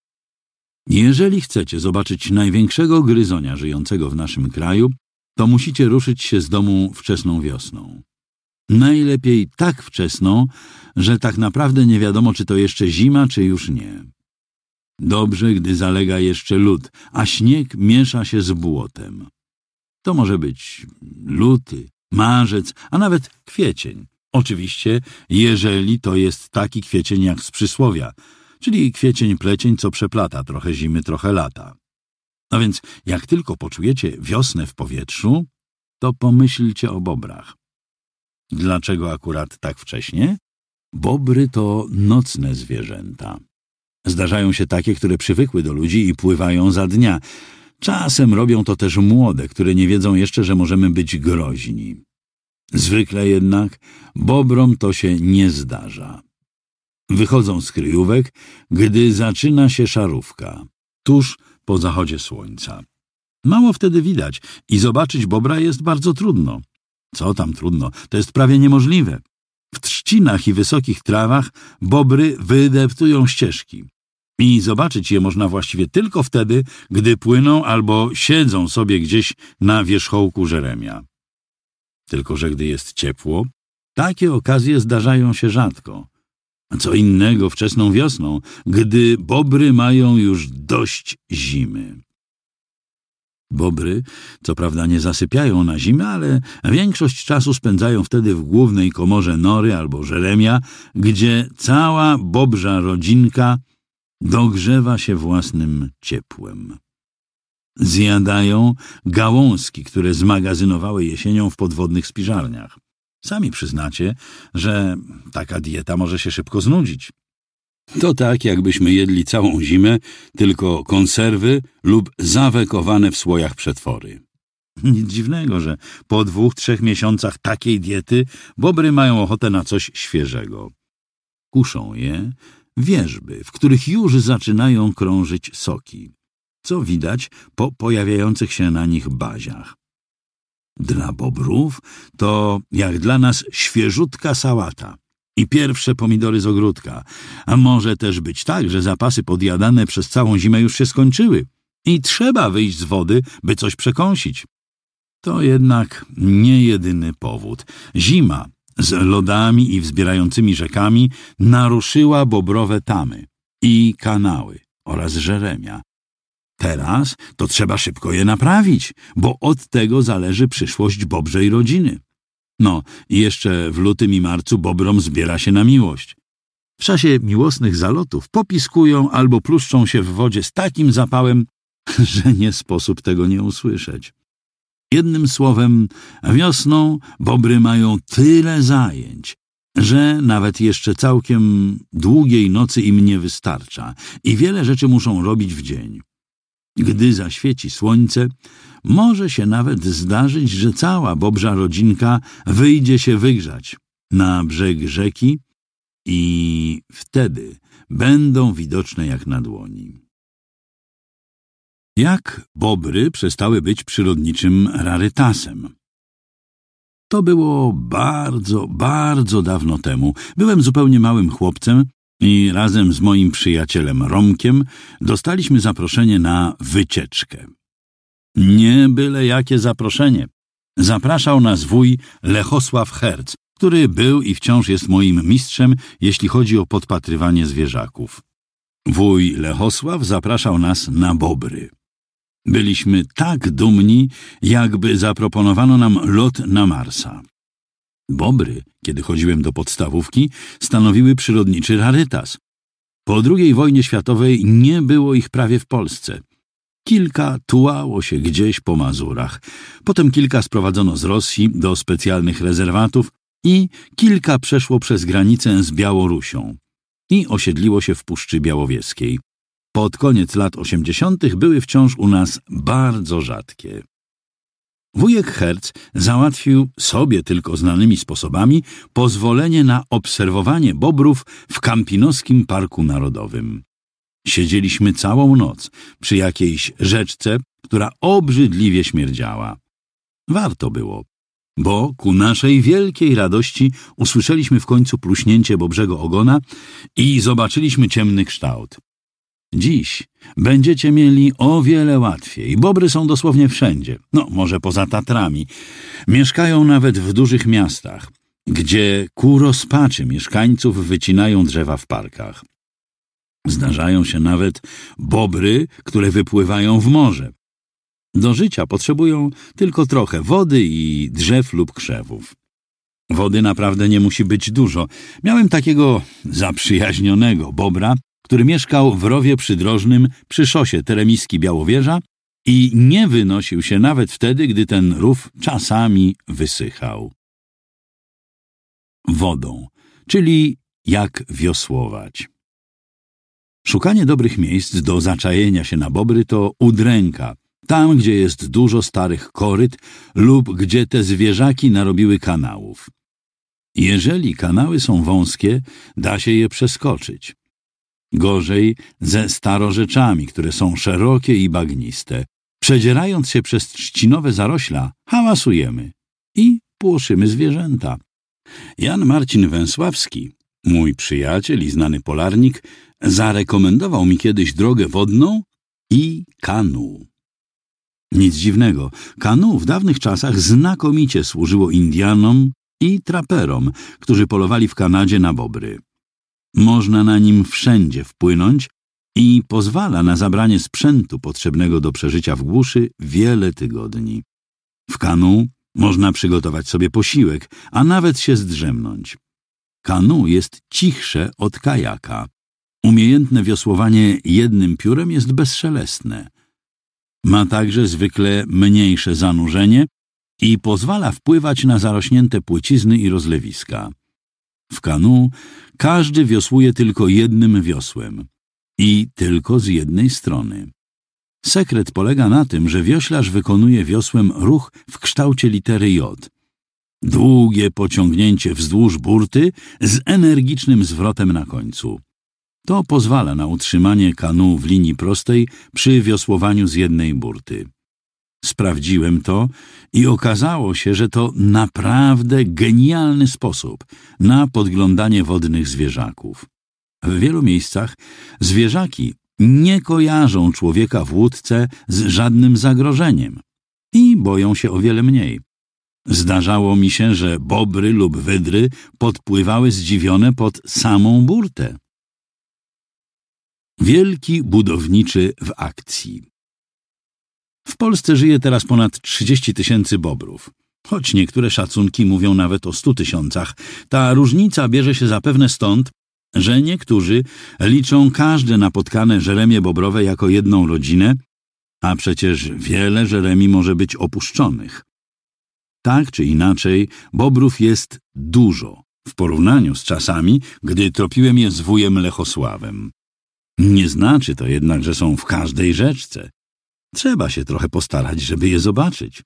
S1: Jeżeli chcecie zobaczyć największego gryzonia żyjącego w naszym kraju, to musicie ruszyć się z domu wczesną wiosną. Najlepiej tak wczesną, że tak naprawdę nie wiadomo, czy to jeszcze zima, czy już nie. Dobrze, gdy zalega jeszcze lód, a śnieg miesza się z błotem. To może być luty, marzec, a nawet kwiecień. Oczywiście, jeżeli to jest taki kwiecień jak z przysłowia, czyli kwiecień plecień, co przeplata, trochę zimy, trochę lata. No więc jak tylko poczujecie wiosnę w powietrzu, to pomyślcie o bobrach. Dlaczego akurat tak wcześnie? Bobry to nocne zwierzęta. Zdarzają się takie, które przywykły do ludzi i pływają za dnia. Czasem robią to też młode, które nie wiedzą jeszcze, że możemy być groźni. Zwykle jednak bobrom to się nie zdarza. Wychodzą z kryjówek, gdy zaczyna się szarówka, tuż po zachodzie słońca. Mało wtedy widać i zobaczyć bobra jest bardzo trudno. Co tam trudno, to jest prawie niemożliwe. W trzcinach i wysokich trawach bobry wydeptują ścieżki. I zobaczyć je można właściwie tylko wtedy, gdy płyną albo siedzą sobie gdzieś na wierzchołku żeremia. Tylko że gdy jest ciepło, takie okazje zdarzają się rzadko. Co innego wczesną wiosną, gdy bobry mają już dość zimy. Bobry, co prawda, nie zasypiają na zimę, ale większość czasu spędzają wtedy w głównej komorze nory albo żeremia, gdzie cała bobrza rodzinka dogrzewa się własnym ciepłem. Zjadają gałązki, które zmagazynowały jesienią w podwodnych spiżarniach. Sami przyznacie, że taka dieta może się szybko znudzić. To tak, jakbyśmy jedli całą zimę, tylko konserwy lub zawekowane w słojach przetwory. Nic dziwnego, że po dwóch, trzech miesiącach takiej diety bobry mają ochotę na coś świeżego. Kuszą je wierzby, w których już zaczynają krążyć soki, co widać po pojawiających się na nich baziach. Dla bobrów to jak dla nas świeżutka sałata i pierwsze pomidory z ogródka, a może też być tak, że zapasy podjadane przez całą zimę już się skończyły i trzeba wyjść z wody, by coś przekąsić. To jednak nie jedyny powód. Zima z lodami i wzbierającymi rzekami naruszyła bobrowe tamy i kanały oraz żeremia. Teraz to trzeba szybko je naprawić, bo od tego zależy przyszłość bobrzej rodziny. No i jeszcze w lutym i marcu bobrom zbiera się na miłość. W czasie miłosnych zalotów popiskują albo pluszczą się w wodzie z takim zapałem, że nie sposób tego nie usłyszeć. Jednym słowem, wiosną bobry mają tyle zajęć, że nawet jeszcze całkiem długiej nocy im nie wystarcza i wiele rzeczy muszą robić w dzień. Gdy zaświeci słońce, może się nawet zdarzyć, że cała bobrza rodzinka wyjdzie się wygrzać na brzeg rzeki i wtedy będą widoczne jak na dłoni. Jak bobry przestały być przyrodniczym rarytasem? To było bardzo, bardzo dawno temu. Byłem zupełnie małym chłopcem i razem z moim przyjacielem Romkiem dostaliśmy zaproszenie na wycieczkę. Nie byle jakie zaproszenie. Zapraszał nas wuj Lechosław Herc, który był i wciąż jest moim mistrzem, jeśli chodzi o podpatrywanie zwierzaków. Wuj Lechosław zapraszał nas na bobry. Byliśmy tak dumni, jakby zaproponowano nam lot na Marsa. Bobry, kiedy chodziłem do podstawówki, stanowiły przyrodniczy rarytas. Po drugiej wojnie światowej nie było ich prawie w Polsce. Kilka tułało się gdzieś po Mazurach, potem kilka sprowadzono z Rosji do specjalnych rezerwatów i kilka przeszło przez granicę z Białorusią i osiedliło się w Puszczy Białowieskiej. Pod koniec lat osiemdziesiątych były wciąż u nas bardzo rzadkie. Wujek Herc załatwił sobie tylko znanymi sposobami pozwolenie na obserwowanie bobrów w Kampinoskim Parku Narodowym. Siedzieliśmy całą noc przy jakiejś rzeczce, która obrzydliwie śmierdziała. Warto było, bo ku naszej wielkiej radości usłyszeliśmy w końcu pluśnięcie bobrzego ogona i zobaczyliśmy ciemny kształt. Dziś będziecie mieli o wiele łatwiej. Bobry są dosłownie wszędzie, no może poza Tatrami. Mieszkają nawet w dużych miastach, gdzie ku rozpaczy mieszkańców wycinają drzewa w parkach. Zdarzają się nawet bobry, które wypływają w morze. Do życia potrzebują tylko trochę wody i drzew lub krzewów. Wody naprawdę nie musi być dużo. Miałem takiego zaprzyjaźnionego bobra, który mieszkał w rowie przydrożnym przy szosie Teremiski-Białowieża i nie wynosił się nawet wtedy, gdy ten rów czasami wysychał. Wodą, czyli jak wiosłować. Szukanie dobrych miejsc do zaczajenia się na bobry to udręka, tam gdzie jest dużo starych koryt lub gdzie te zwierzaki narobiły kanałów. Jeżeli kanały są wąskie, da się je przeskoczyć. Gorzej ze starorzeczami, które są szerokie i bagniste. Przedzierając się przez trzcinowe zarośla, hałasujemy i płoszymy zwierzęta. Jan Marcin Węsławski, mój przyjaciel i znany polarnik, zarekomendował mi kiedyś drogę wodną i kanu. Nic dziwnego, kanu w dawnych czasach znakomicie służyło Indianom i traperom, którzy polowali w Kanadzie na bobry. Można na nim wszędzie wpłynąć i pozwala na zabranie sprzętu potrzebnego do przeżycia w głuszy wiele tygodni. W kanu można przygotować sobie posiłek, a nawet się zdrzemnąć. Kanu jest cichsze od kajaka. Umiejętne wiosłowanie jednym piórem jest bezszelestne. Ma także zwykle mniejsze zanurzenie i pozwala wpływać na zarośnięte płycizny i rozlewiska. W kanu każdy wiosłuje tylko jednym wiosłem i tylko z jednej strony. Sekret polega na tym, że wioślarz wykonuje wiosłem ruch w kształcie litery J. Długie pociągnięcie wzdłuż burty z energicznym zwrotem na końcu. To pozwala na utrzymanie kanu w linii prostej przy wiosłowaniu z jednej burty. Sprawdziłem to i okazało się, że to naprawdę genialny sposób na podglądanie wodnych zwierzaków. W wielu miejscach zwierzaki nie kojarzą człowieka w łódce z żadnym zagrożeniem i boją się o wiele mniej. Zdarzało mi się, że bobry lub wydry podpływały zdziwione pod samą burtę. Wielki budowniczy w akcji. W Polsce żyje teraz ponad trzydzieści tysięcy bobrów. Choć niektóre szacunki mówią nawet o stu tysiącach, ta różnica bierze się zapewne stąd, że niektórzy liczą każde napotkane żeremie bobrowe jako jedną rodzinę, a przecież wiele żeremi może być opuszczonych. Tak czy inaczej, bobrów jest dużo w porównaniu z czasami, gdy tropiłem je z wujem Lechosławem. Nie znaczy to jednak, że są w każdej rzeczce. Trzeba się trochę postarać, żeby je zobaczyć.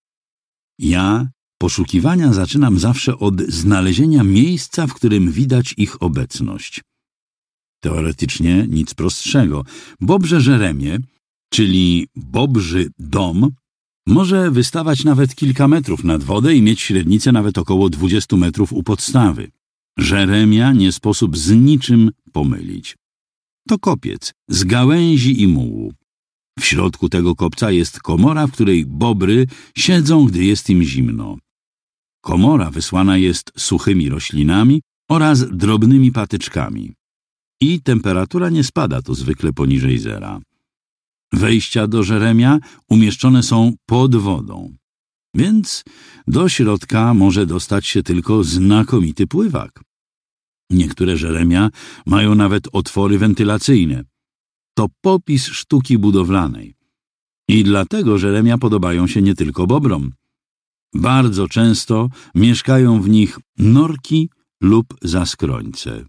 S1: Ja poszukiwania zaczynam zawsze od znalezienia miejsca, w którym widać ich obecność. Teoretycznie nic prostszego. Bobrze żeremie, czyli bobrzy dom, może wystawać nawet kilka metrów nad wodę i mieć średnicę nawet około dwudziestu metrów u podstawy. Żeremia nie sposób z niczym pomylić. To kopiec z gałęzi i mułu. W środku tego kopca jest komora, w której bobry siedzą, gdy jest im zimno. Komora wysłana jest suchymi roślinami oraz drobnymi patyczkami. I temperatura nie spada tu zwykle poniżej zera. Wejścia do żeremia umieszczone są pod wodą, więc do środka może dostać się tylko znakomity pływak. Niektóre żeremia mają nawet otwory wentylacyjne. To popis sztuki budowlanej. I dlatego żeremia podobają się nie tylko bobrom. Bardzo często mieszkają w nich norki lub zaskrońce.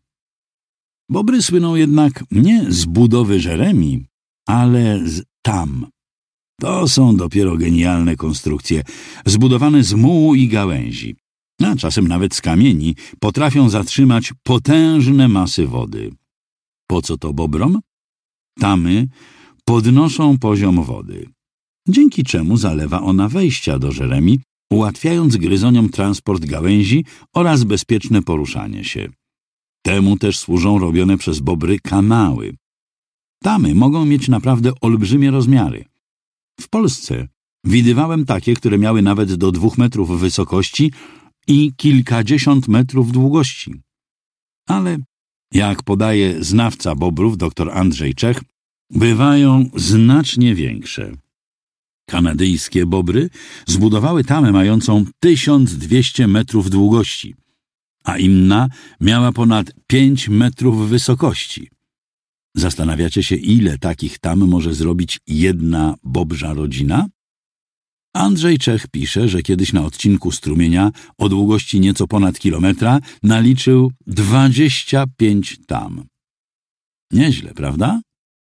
S1: Bobry słyną jednak nie z budowy żeremi, ale z tam. To są dopiero genialne konstrukcje, zbudowane z mułu i gałęzi, a czasem nawet z kamieni, potrafią zatrzymać potężne masy wody. Po co to bobrom? Tamy podnoszą poziom wody, dzięki czemu zalewa ona wejścia do żeremi, ułatwiając gryzoniom transport gałęzi oraz bezpieczne poruszanie się. Temu też służą robione przez bobry kanały. Tamy mogą mieć naprawdę olbrzymie rozmiary. W Polsce widywałem takie, które miały nawet do dwóch metrów wysokości i kilkadziesiąt metrów długości. Ale, jak podaje znawca bobrów dr Andrzej Czech, bywają znacznie większe. Kanadyjskie bobry zbudowały tamę mającą tysiąc dwieście metrów długości, a inna miała ponad pięć metrów wysokości. Zastanawiacie się, ile takich tam może zrobić jedna bobrza rodzina? Andrzej Czech pisze, że kiedyś na odcinku strumienia o długości nieco ponad kilometra naliczył dwadzieścia pięć tam. Nieźle, prawda?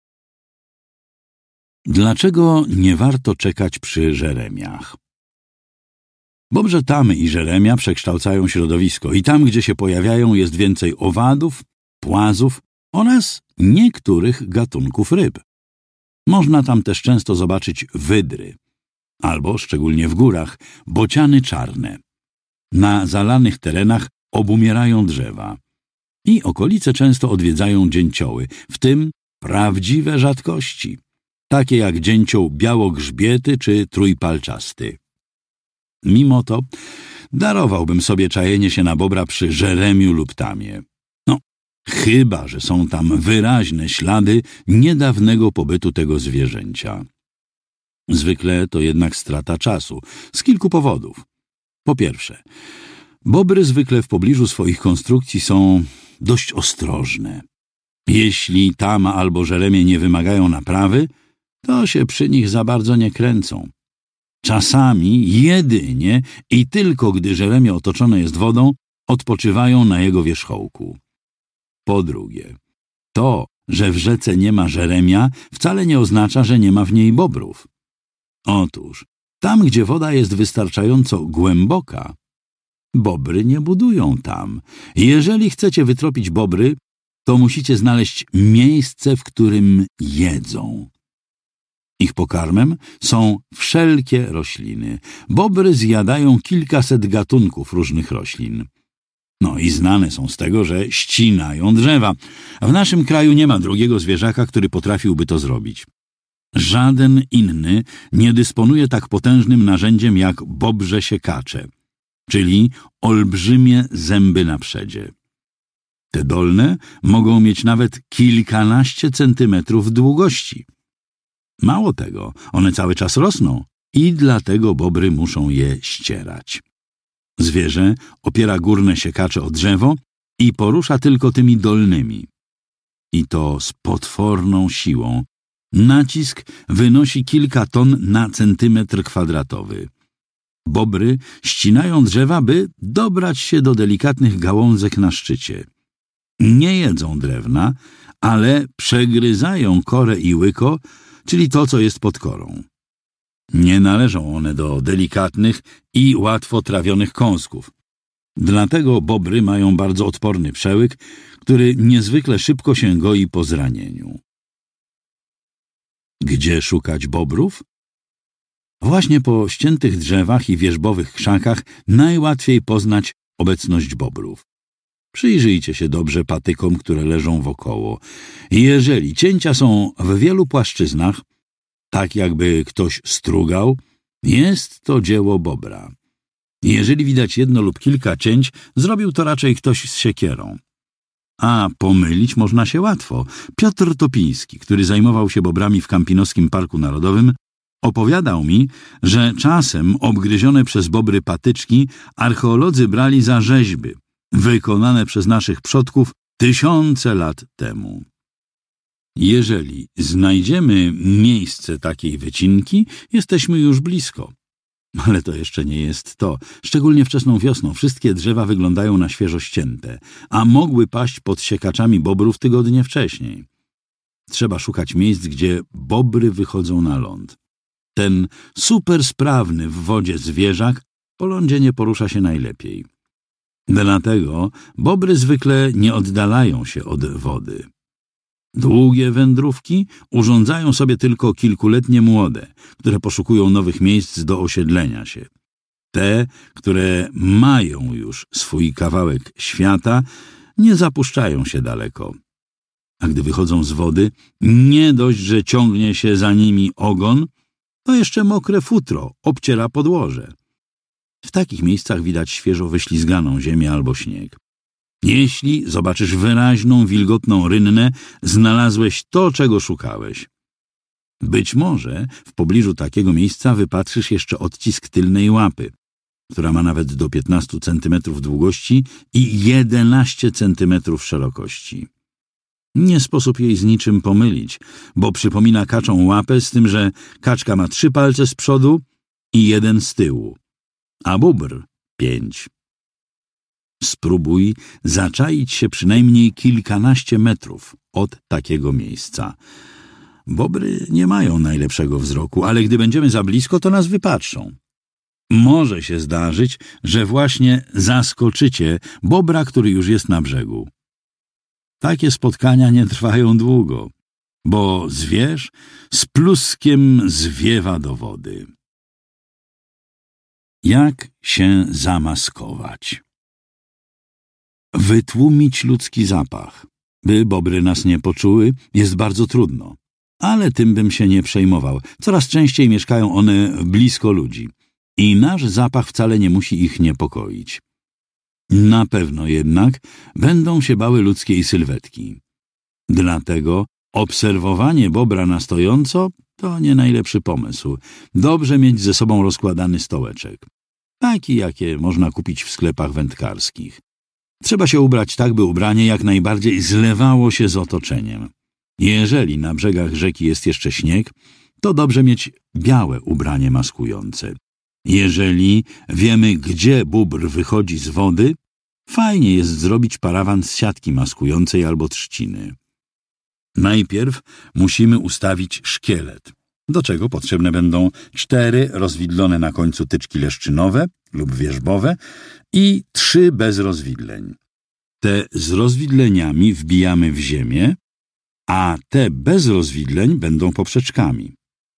S1: Dlaczego nie warto czekać przy żeremiach? Bobrze tamy i żeremia przekształcają środowisko i tam, gdzie się pojawiają, jest więcej owadów, płazów oraz niektórych gatunków ryb. Można tam też często zobaczyć wydry, albo, szczególnie w górach, bociany czarne. Na zalanych terenach obumierają drzewa i okolice często odwiedzają dzięcioły, w tym prawdziwe rzadkości, takie jak dzięcioł białogrzbiety czy trójpalczasty. Mimo to darowałbym sobie czajenie się na bobra przy żeremiu lub tamie. No, chyba że są tam wyraźne ślady niedawnego pobytu tego zwierzęcia. Zwykle to jednak strata czasu, z kilku powodów. Po pierwsze, bobry zwykle w pobliżu swoich konstrukcji są dość ostrożne. Jeśli tama albo żeremie nie wymagają naprawy, to się przy nich za bardzo nie kręcą. Czasami jedynie i tylko gdy żeremie otoczone jest wodą, odpoczywają na jego wierzchołku. Po drugie, to, że w rzece nie ma żeremia, wcale nie oznacza, że nie ma w niej bobrów. Otóż, tam gdzie woda jest wystarczająco głęboka, bobry nie budują tam. Jeżeli chcecie wytropić bobry, to musicie znaleźć miejsce, w którym jedzą. Ich pokarmem są wszelkie rośliny. Bobry zjadają kilkaset gatunków różnych roślin. No i znane są z tego, że ścinają drzewa. W naszym kraju nie ma drugiego zwierzaka, który potrafiłby to zrobić. Żaden inny nie dysponuje tak potężnym narzędziem jak bobrze siekacze, czyli olbrzymie zęby na przedzie. Te dolne mogą mieć nawet kilkanaście centymetrów długości. Mało tego, one cały czas rosną i dlatego bobry muszą je ścierać. Zwierzę opiera górne siekacze o drzewo i porusza tylko tymi dolnymi. I to z potworną siłą. Nacisk wynosi kilka ton na centymetr kwadratowy. Bobry ścinają drzewa, by dobrać się do delikatnych gałązek na szczycie. Nie jedzą drewna, ale przegryzają korę i łyko, czyli to, co jest pod korą. Nie należą one do delikatnych i łatwo trawionych kąsków. Dlatego bobry mają bardzo odporny przełyk, który niezwykle szybko się goi po zranieniu. Gdzie szukać bobrów? Właśnie po ściętych drzewach i wierzbowych krzakach najłatwiej poznać obecność bobrów. Przyjrzyjcie się dobrze patykom, które leżą wokoło. Jeżeli cięcia są w wielu płaszczyznach, tak jakby ktoś strugał, jest to dzieło bobra. Jeżeli widać jedno lub kilka cięć, zrobił to raczej ktoś z siekierą. A pomylić można się łatwo. Piotr Topiński, który zajmował się bobrami w Kampinosskim Parku Narodowym, opowiadał mi, że czasem obgryzione przez bobry patyczki archeolodzy brali za rzeźby, wykonane przez naszych przodków tysiące lat temu. Jeżeli znajdziemy miejsce takiej wycinki, jesteśmy już blisko. Ale to jeszcze nie jest to. Szczególnie wczesną wiosną wszystkie drzewa wyglądają na świeżo ścięte, a mogły paść pod siekaczami bobrów tygodnie wcześniej. Trzeba szukać miejsc, gdzie bobry wychodzą na ląd. Ten supersprawny w wodzie zwierzak po lądzie nie porusza się najlepiej. Dlatego bobry zwykle nie oddalają się od wody. Długie wędrówki urządzają sobie tylko kilkuletnie młode, które poszukują nowych miejsc do osiedlenia się. Te, które mają już swój kawałek świata, nie zapuszczają się daleko. A gdy wychodzą z wody, nie dość, że ciągnie się za nimi ogon, to jeszcze mokre futro obciera podłoże. W takich miejscach widać świeżo wyślizganą ziemię albo śnieg. Jeśli zobaczysz wyraźną, wilgotną rynnę, znalazłeś to, czego szukałeś. Być może w pobliżu takiego miejsca wypatrzysz jeszcze odcisk tylnej łapy, która ma nawet do piętnastu centymetrów długości i jedenaście centymetrów szerokości. Nie sposób jej z niczym pomylić, bo przypomina kaczą łapę, z tym, że kaczka ma trzy palce z przodu i jeden z tyłu, a bóbr pięć. Spróbuj zaczaić się przynajmniej kilkanaście metrów od takiego miejsca. Bobry nie mają najlepszego wzroku, ale gdy będziemy za blisko, to nas wypatrzą. Może się zdarzyć, że właśnie zaskoczycie bobra, który już jest na brzegu. Takie spotkania nie trwają długo, bo zwierz z pluskiem zwiewa do wody. Jak się zamaskować? Wytłumić ludzki zapach, by bobry nas nie poczuły, jest bardzo trudno. Ale tym bym się nie przejmował. Coraz częściej mieszkają one blisko ludzi i nasz zapach wcale nie musi ich niepokoić. Na pewno jednak będą się bały ludzkiej sylwetki. Dlatego obserwowanie bobra na stojąco to nie najlepszy pomysł. Dobrze mieć ze sobą rozkładany stołeczek. Taki, jakie można kupić w sklepach wędkarskich. Trzeba się ubrać tak, by ubranie jak najbardziej zlewało się z otoczeniem. Jeżeli na brzegach rzeki jest jeszcze śnieg, to dobrze mieć białe ubranie maskujące. Jeżeli wiemy, gdzie bóbr wychodzi z wody, fajnie jest zrobić parawan z siatki maskującej albo trzciny. Najpierw musimy ustawić szkielet, do czego potrzebne będą cztery rozwidlone na końcu tyczki leszczynowe lub wierzbowe i trzy bez rozwidleń. Te z rozwidleniami wbijamy w ziemię, a te bez rozwidleń będą poprzeczkami.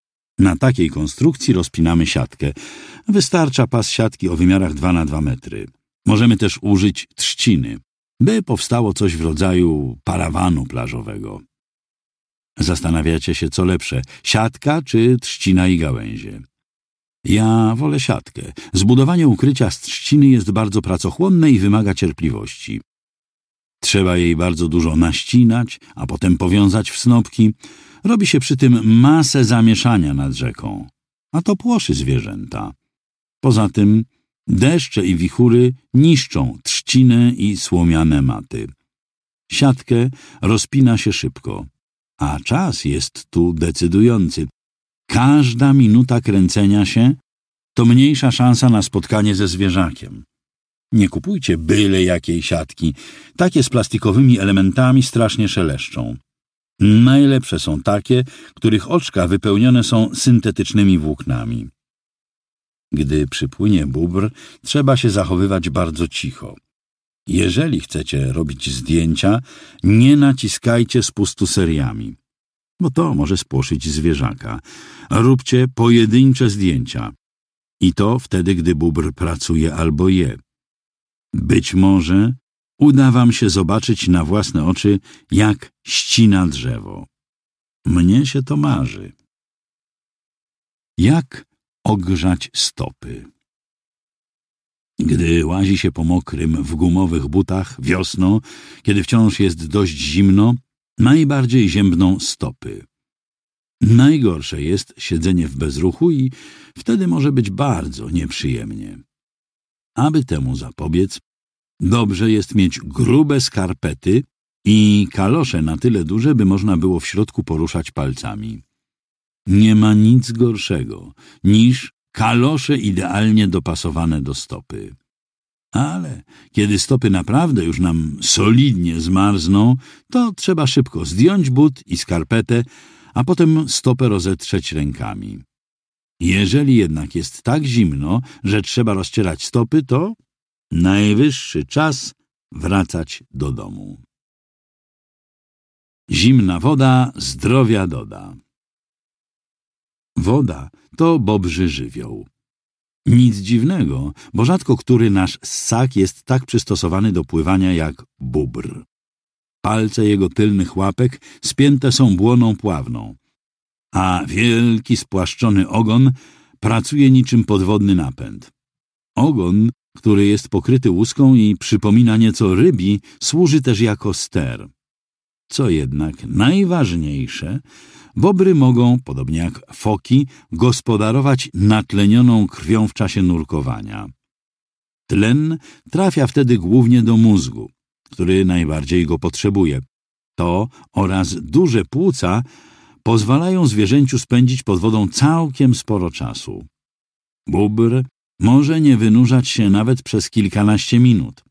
S1: Na takiej konstrukcji rozpinamy siatkę. Wystarcza pas siatki o wymiarach dwa na dwa metry. Możemy też użyć trzciny, by powstało coś w rodzaju parawanu plażowego. Zastanawiacie się, co lepsze, siatka czy trzcina i gałęzie. Ja wolę siatkę. Zbudowanie ukrycia z trzciny jest bardzo pracochłonne i wymaga cierpliwości. Trzeba jej bardzo dużo naścinać, a potem powiązać w snopki. Robi się przy tym masę zamieszania nad rzeką, a to płoszy zwierzęta. Poza tym deszcze i wichury niszczą trzcinę i słomiane maty. Siatkę rozpina się szybko, a czas jest tu decydujący. Każda minuta kręcenia się to mniejsza szansa na spotkanie ze zwierzakiem. Nie kupujcie byle jakiej siatki. Takie z plastikowymi elementami strasznie szeleszczą. Najlepsze są takie, których oczka wypełnione są syntetycznymi włóknami. Gdy przypłynie bóbr, trzeba się zachowywać bardzo cicho. Jeżeli chcecie robić zdjęcia, nie naciskajcie spustu seriami, bo to może spłoszyć zwierzaka. Róbcie pojedyncze zdjęcia. I to wtedy, gdy bóbr pracuje albo je. Być może uda wam się zobaczyć na własne oczy, jak ścina drzewo. Mnie się to marzy. Jak ogrzać stopy? Gdy łazi się po mokrym, w gumowych butach wiosną, kiedy wciąż jest dość zimno, najbardziej ziębną stopy. Najgorsze jest siedzenie w bezruchu i wtedy może być bardzo nieprzyjemnie. Aby temu zapobiec, dobrze jest mieć grube skarpety i kalosze na tyle duże, by można było w środku poruszać palcami. Nie ma nic gorszego niż kalosze idealnie dopasowane do stopy. Ale kiedy stopy naprawdę już nam solidnie zmarzną, to trzeba szybko zdjąć but i skarpetę, a potem stopę rozetrzeć rękami. Jeżeli jednak jest tak zimno, że trzeba rozcierać stopy, to najwyższy czas wracać do domu. Zimna woda zdrowia doda. Woda to bobrzy żywioł. Nic dziwnego, bo rzadko który nasz ssak jest tak przystosowany do pływania jak bóbr. Palce jego tylnych łapek spięte są błoną pławną, a wielki spłaszczony ogon pracuje niczym podwodny napęd. Ogon, który jest pokryty łuską i przypomina nieco rybi, służy też jako ster. Co jednak najważniejsze, bobry mogą, podobnie jak foki, gospodarować natlenioną krwią w czasie nurkowania. Tlen trafia wtedy głównie do mózgu, który najbardziej go potrzebuje. To oraz duże płuca pozwalają zwierzęciu spędzić pod wodą całkiem sporo czasu. Bóbr może nie wynurzać się nawet przez kilkanaście minut.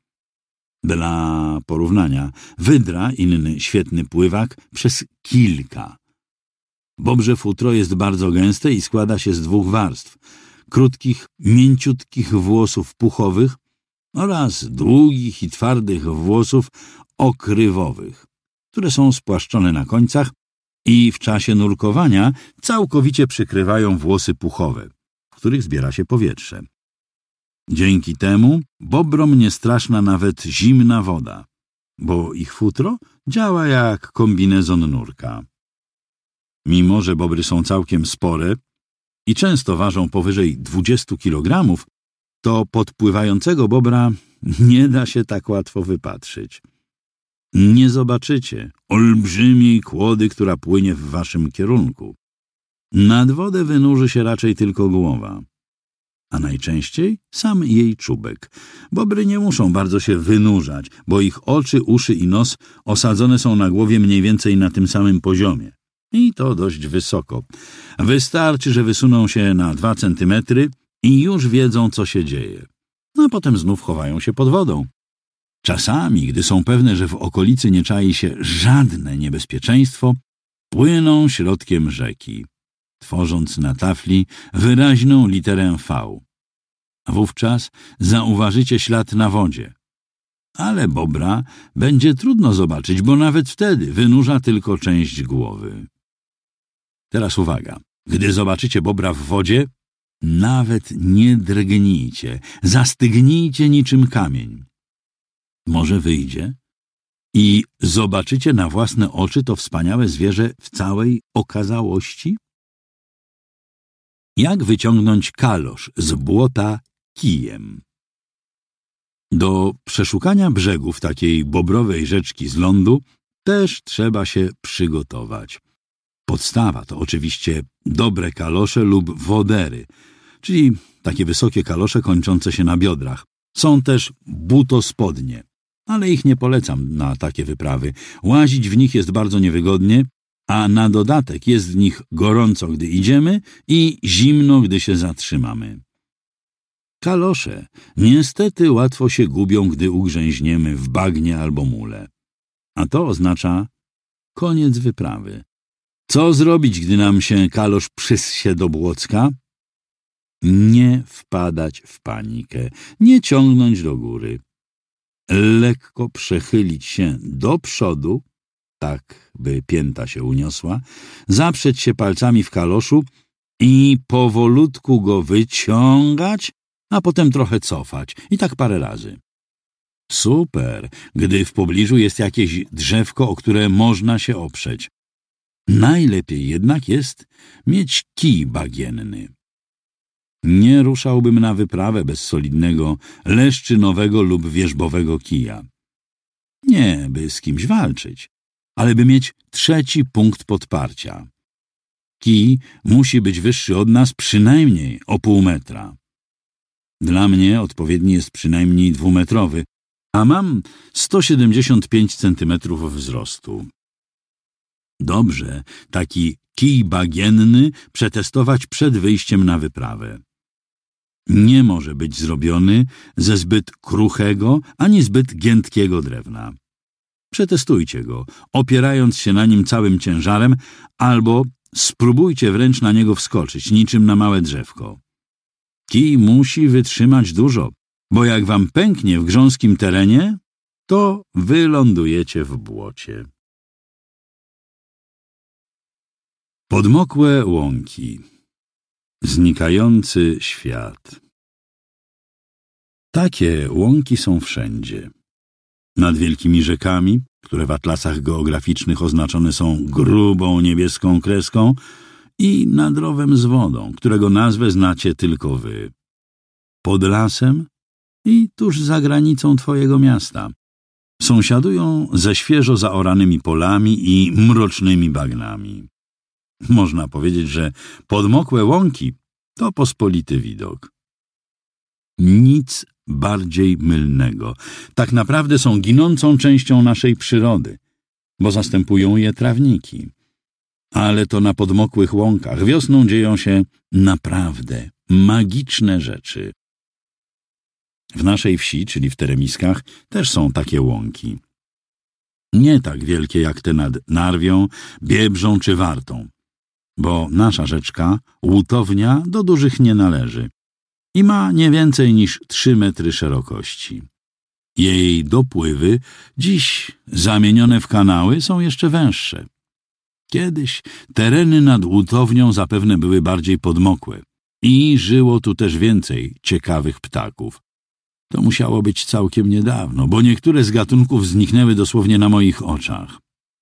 S1: Dla porównania, wydra, inny świetny pływak, przez kilka. Bobrze futro jest bardzo gęste i składa się z dwóch warstw. Krótkich, mięciutkich włosów puchowych oraz długich i twardych włosów okrywowych, które są spłaszczone na końcach i w czasie nurkowania całkowicie przykrywają włosy puchowe, w których zbiera się powietrze. Dzięki temu bobrom nie straszna nawet zimna woda, bo ich futro działa jak kombinezon nurka. Mimo że bobry są całkiem spore i często ważą powyżej dwudziestu kilogramów, to podpływającego bobra nie da się tak łatwo wypatrzyć. Nie zobaczycie olbrzymiej kłody, która płynie w waszym kierunku. Nad wodę wynurzy się raczej tylko głowa, a najczęściej sam jej czubek. Bobry nie muszą bardzo się wynurzać, bo ich oczy, uszy i nos osadzone są na głowie mniej więcej na tym samym poziomie. I to dość wysoko. Wystarczy, że wysuną się na dwa centymetry i już wiedzą, co się dzieje. A potem znów chowają się pod wodą. Czasami, gdy są pewne, że w okolicy nie czai się żadne niebezpieczeństwo, płyną środkiem rzeki, tworząc na tafli wyraźną literę V. Wówczas zauważycie ślad na wodzie. Ale bobra będzie trudno zobaczyć, bo nawet wtedy wynurza tylko część głowy. Teraz uwaga. Gdy zobaczycie bobra w wodzie, nawet nie drgnijcie, zastygnijcie niczym kamień. Może wyjdzie i zobaczycie na własne oczy to wspaniałe zwierzę w całej okazałości? Jak wyciągnąć kalosz z błota kijem? Do przeszukania brzegów takiej bobrowej rzeczki z lądu też trzeba się przygotować. Podstawa to oczywiście dobre kalosze lub wodery, czyli takie wysokie kalosze kończące się na biodrach. Są też butospodnie, ale ich nie polecam na takie wyprawy. Łazić w nich jest bardzo niewygodnie, a na dodatek jest w nich gorąco, gdy idziemy i zimno, gdy się zatrzymamy. Kalosze niestety łatwo się gubią, gdy ugrzęźniemy w bagnie albo mule. A to oznacza koniec wyprawy. Co zrobić, gdy nam się kalosz przyssie do błocka? Nie wpadać w panikę, nie ciągnąć do góry. Lekko przechylić się do przodu, tak by pięta się uniosła, zaprzeć się palcami w kaloszu i powolutku go wyciągać, a potem trochę cofać. I tak parę razy. Super, gdy w pobliżu jest jakieś drzewko, o które można się oprzeć. Najlepiej jednak jest mieć kij bagienny. Nie ruszałbym na wyprawę bez solidnego, leszczynowego lub wierzbowego kija. Nie, by z kimś walczyć, ale by mieć trzeci punkt podparcia. Kij musi być wyższy od nas przynajmniej o pół metra. Dla mnie odpowiedni jest przynajmniej dwumetrowy, a mam sto siedemdziesiąt pięć centymetrów wzrostu. Dobrze taki kij bagienny przetestować przed wyjściem na wyprawę. Nie może być zrobiony ze zbyt kruchego ani zbyt giętkiego drewna. Przetestujcie go, opierając się na nim całym ciężarem, albo spróbujcie wręcz na niego wskoczyć, niczym na małe drzewko. Kij musi wytrzymać dużo, bo jak wam pęknie w grząskim terenie, to wylądujecie w błocie. Podmokłe łąki. Znikający świat. Takie łąki są wszędzie. Nad wielkimi rzekami, które w atlasach geograficznych oznaczone są grubą niebieską kreską, i nad rowem z wodą, którego nazwę znacie tylko wy. Pod lasem i tuż za granicą twojego miasta. Sąsiadują ze świeżo zaoranymi polami i mrocznymi bagnami. Można powiedzieć, że podmokłe łąki to pospolity widok. Nic bardziej mylnego. Tak naprawdę są ginącą częścią naszej przyrody, bo zastępują je trawniki. Ale to na podmokłych łąkach wiosną dzieją się naprawdę magiczne rzeczy. W naszej wsi, czyli w Teremiskach, też są takie łąki. Nie tak wielkie jak te nad Narwią, Biebrzą czy Wartą, bo nasza rzeczka, Łutownia, do dużych nie należy i ma nie więcej niż trzy metry szerokości. Jej dopływy, dziś zamienione w kanały, są jeszcze węższe. Kiedyś tereny nad Łutownią zapewne były bardziej podmokłe i żyło tu też więcej ciekawych ptaków. To musiało być całkiem niedawno, bo niektóre z gatunków zniknęły dosłownie na moich oczach.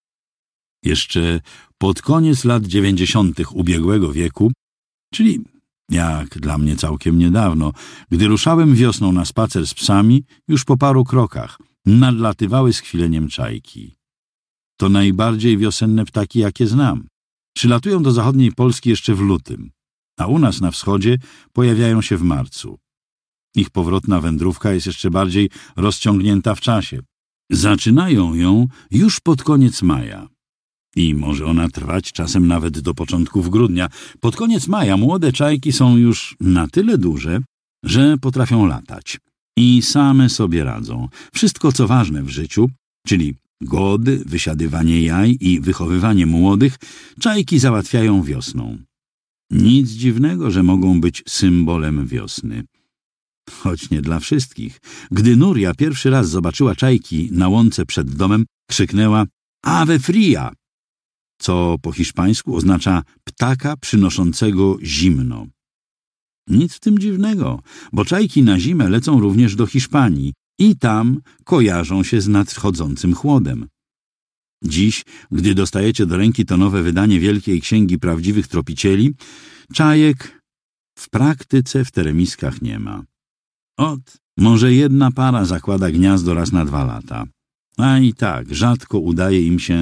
S1: Jeszcze pod koniec lat dziewięćdziesiątych ubiegłego wieku, czyli jak dla mnie całkiem niedawno, gdy ruszałem wiosną na spacer z psami, już po paru krokach nadlatywały z chwileniem czajki. To najbardziej wiosenne ptaki, jakie znam. Przylatują do zachodniej Polski jeszcze w lutym, a u nas na wschodzie pojawiają się w marcu. Ich powrotna wędrówka jest jeszcze bardziej rozciągnięta w czasie. Zaczynają ją już pod koniec maja. I może ona trwać czasem nawet do początków grudnia. Pod koniec maja młode czajki są już na tyle duże, że potrafią latać. I same sobie radzą. Wszystko, co ważne w życiu, czyli gody, wysiadywanie jaj i wychowywanie młodych, czajki załatwiają wiosną. Nic dziwnego, że mogą być symbolem wiosny. Choć nie dla wszystkich. Gdy Nuria pierwszy raz zobaczyła czajki na łące przed domem, krzyknęła: Ave Fria! co po hiszpańsku oznacza ptaka przynoszącego zimno. Nic w tym dziwnego, bo czajki na zimę lecą również do Hiszpanii i tam kojarzą się z nadchodzącym chłodem. Dziś, gdy dostajecie do ręki to nowe wydanie Wielkiej Księgi Prawdziwych Tropicieli, czajek w praktyce w teremiskach nie ma. Ot, może jedna para zakłada gniazdo raz na dwa lata. A i tak rzadko udaje im się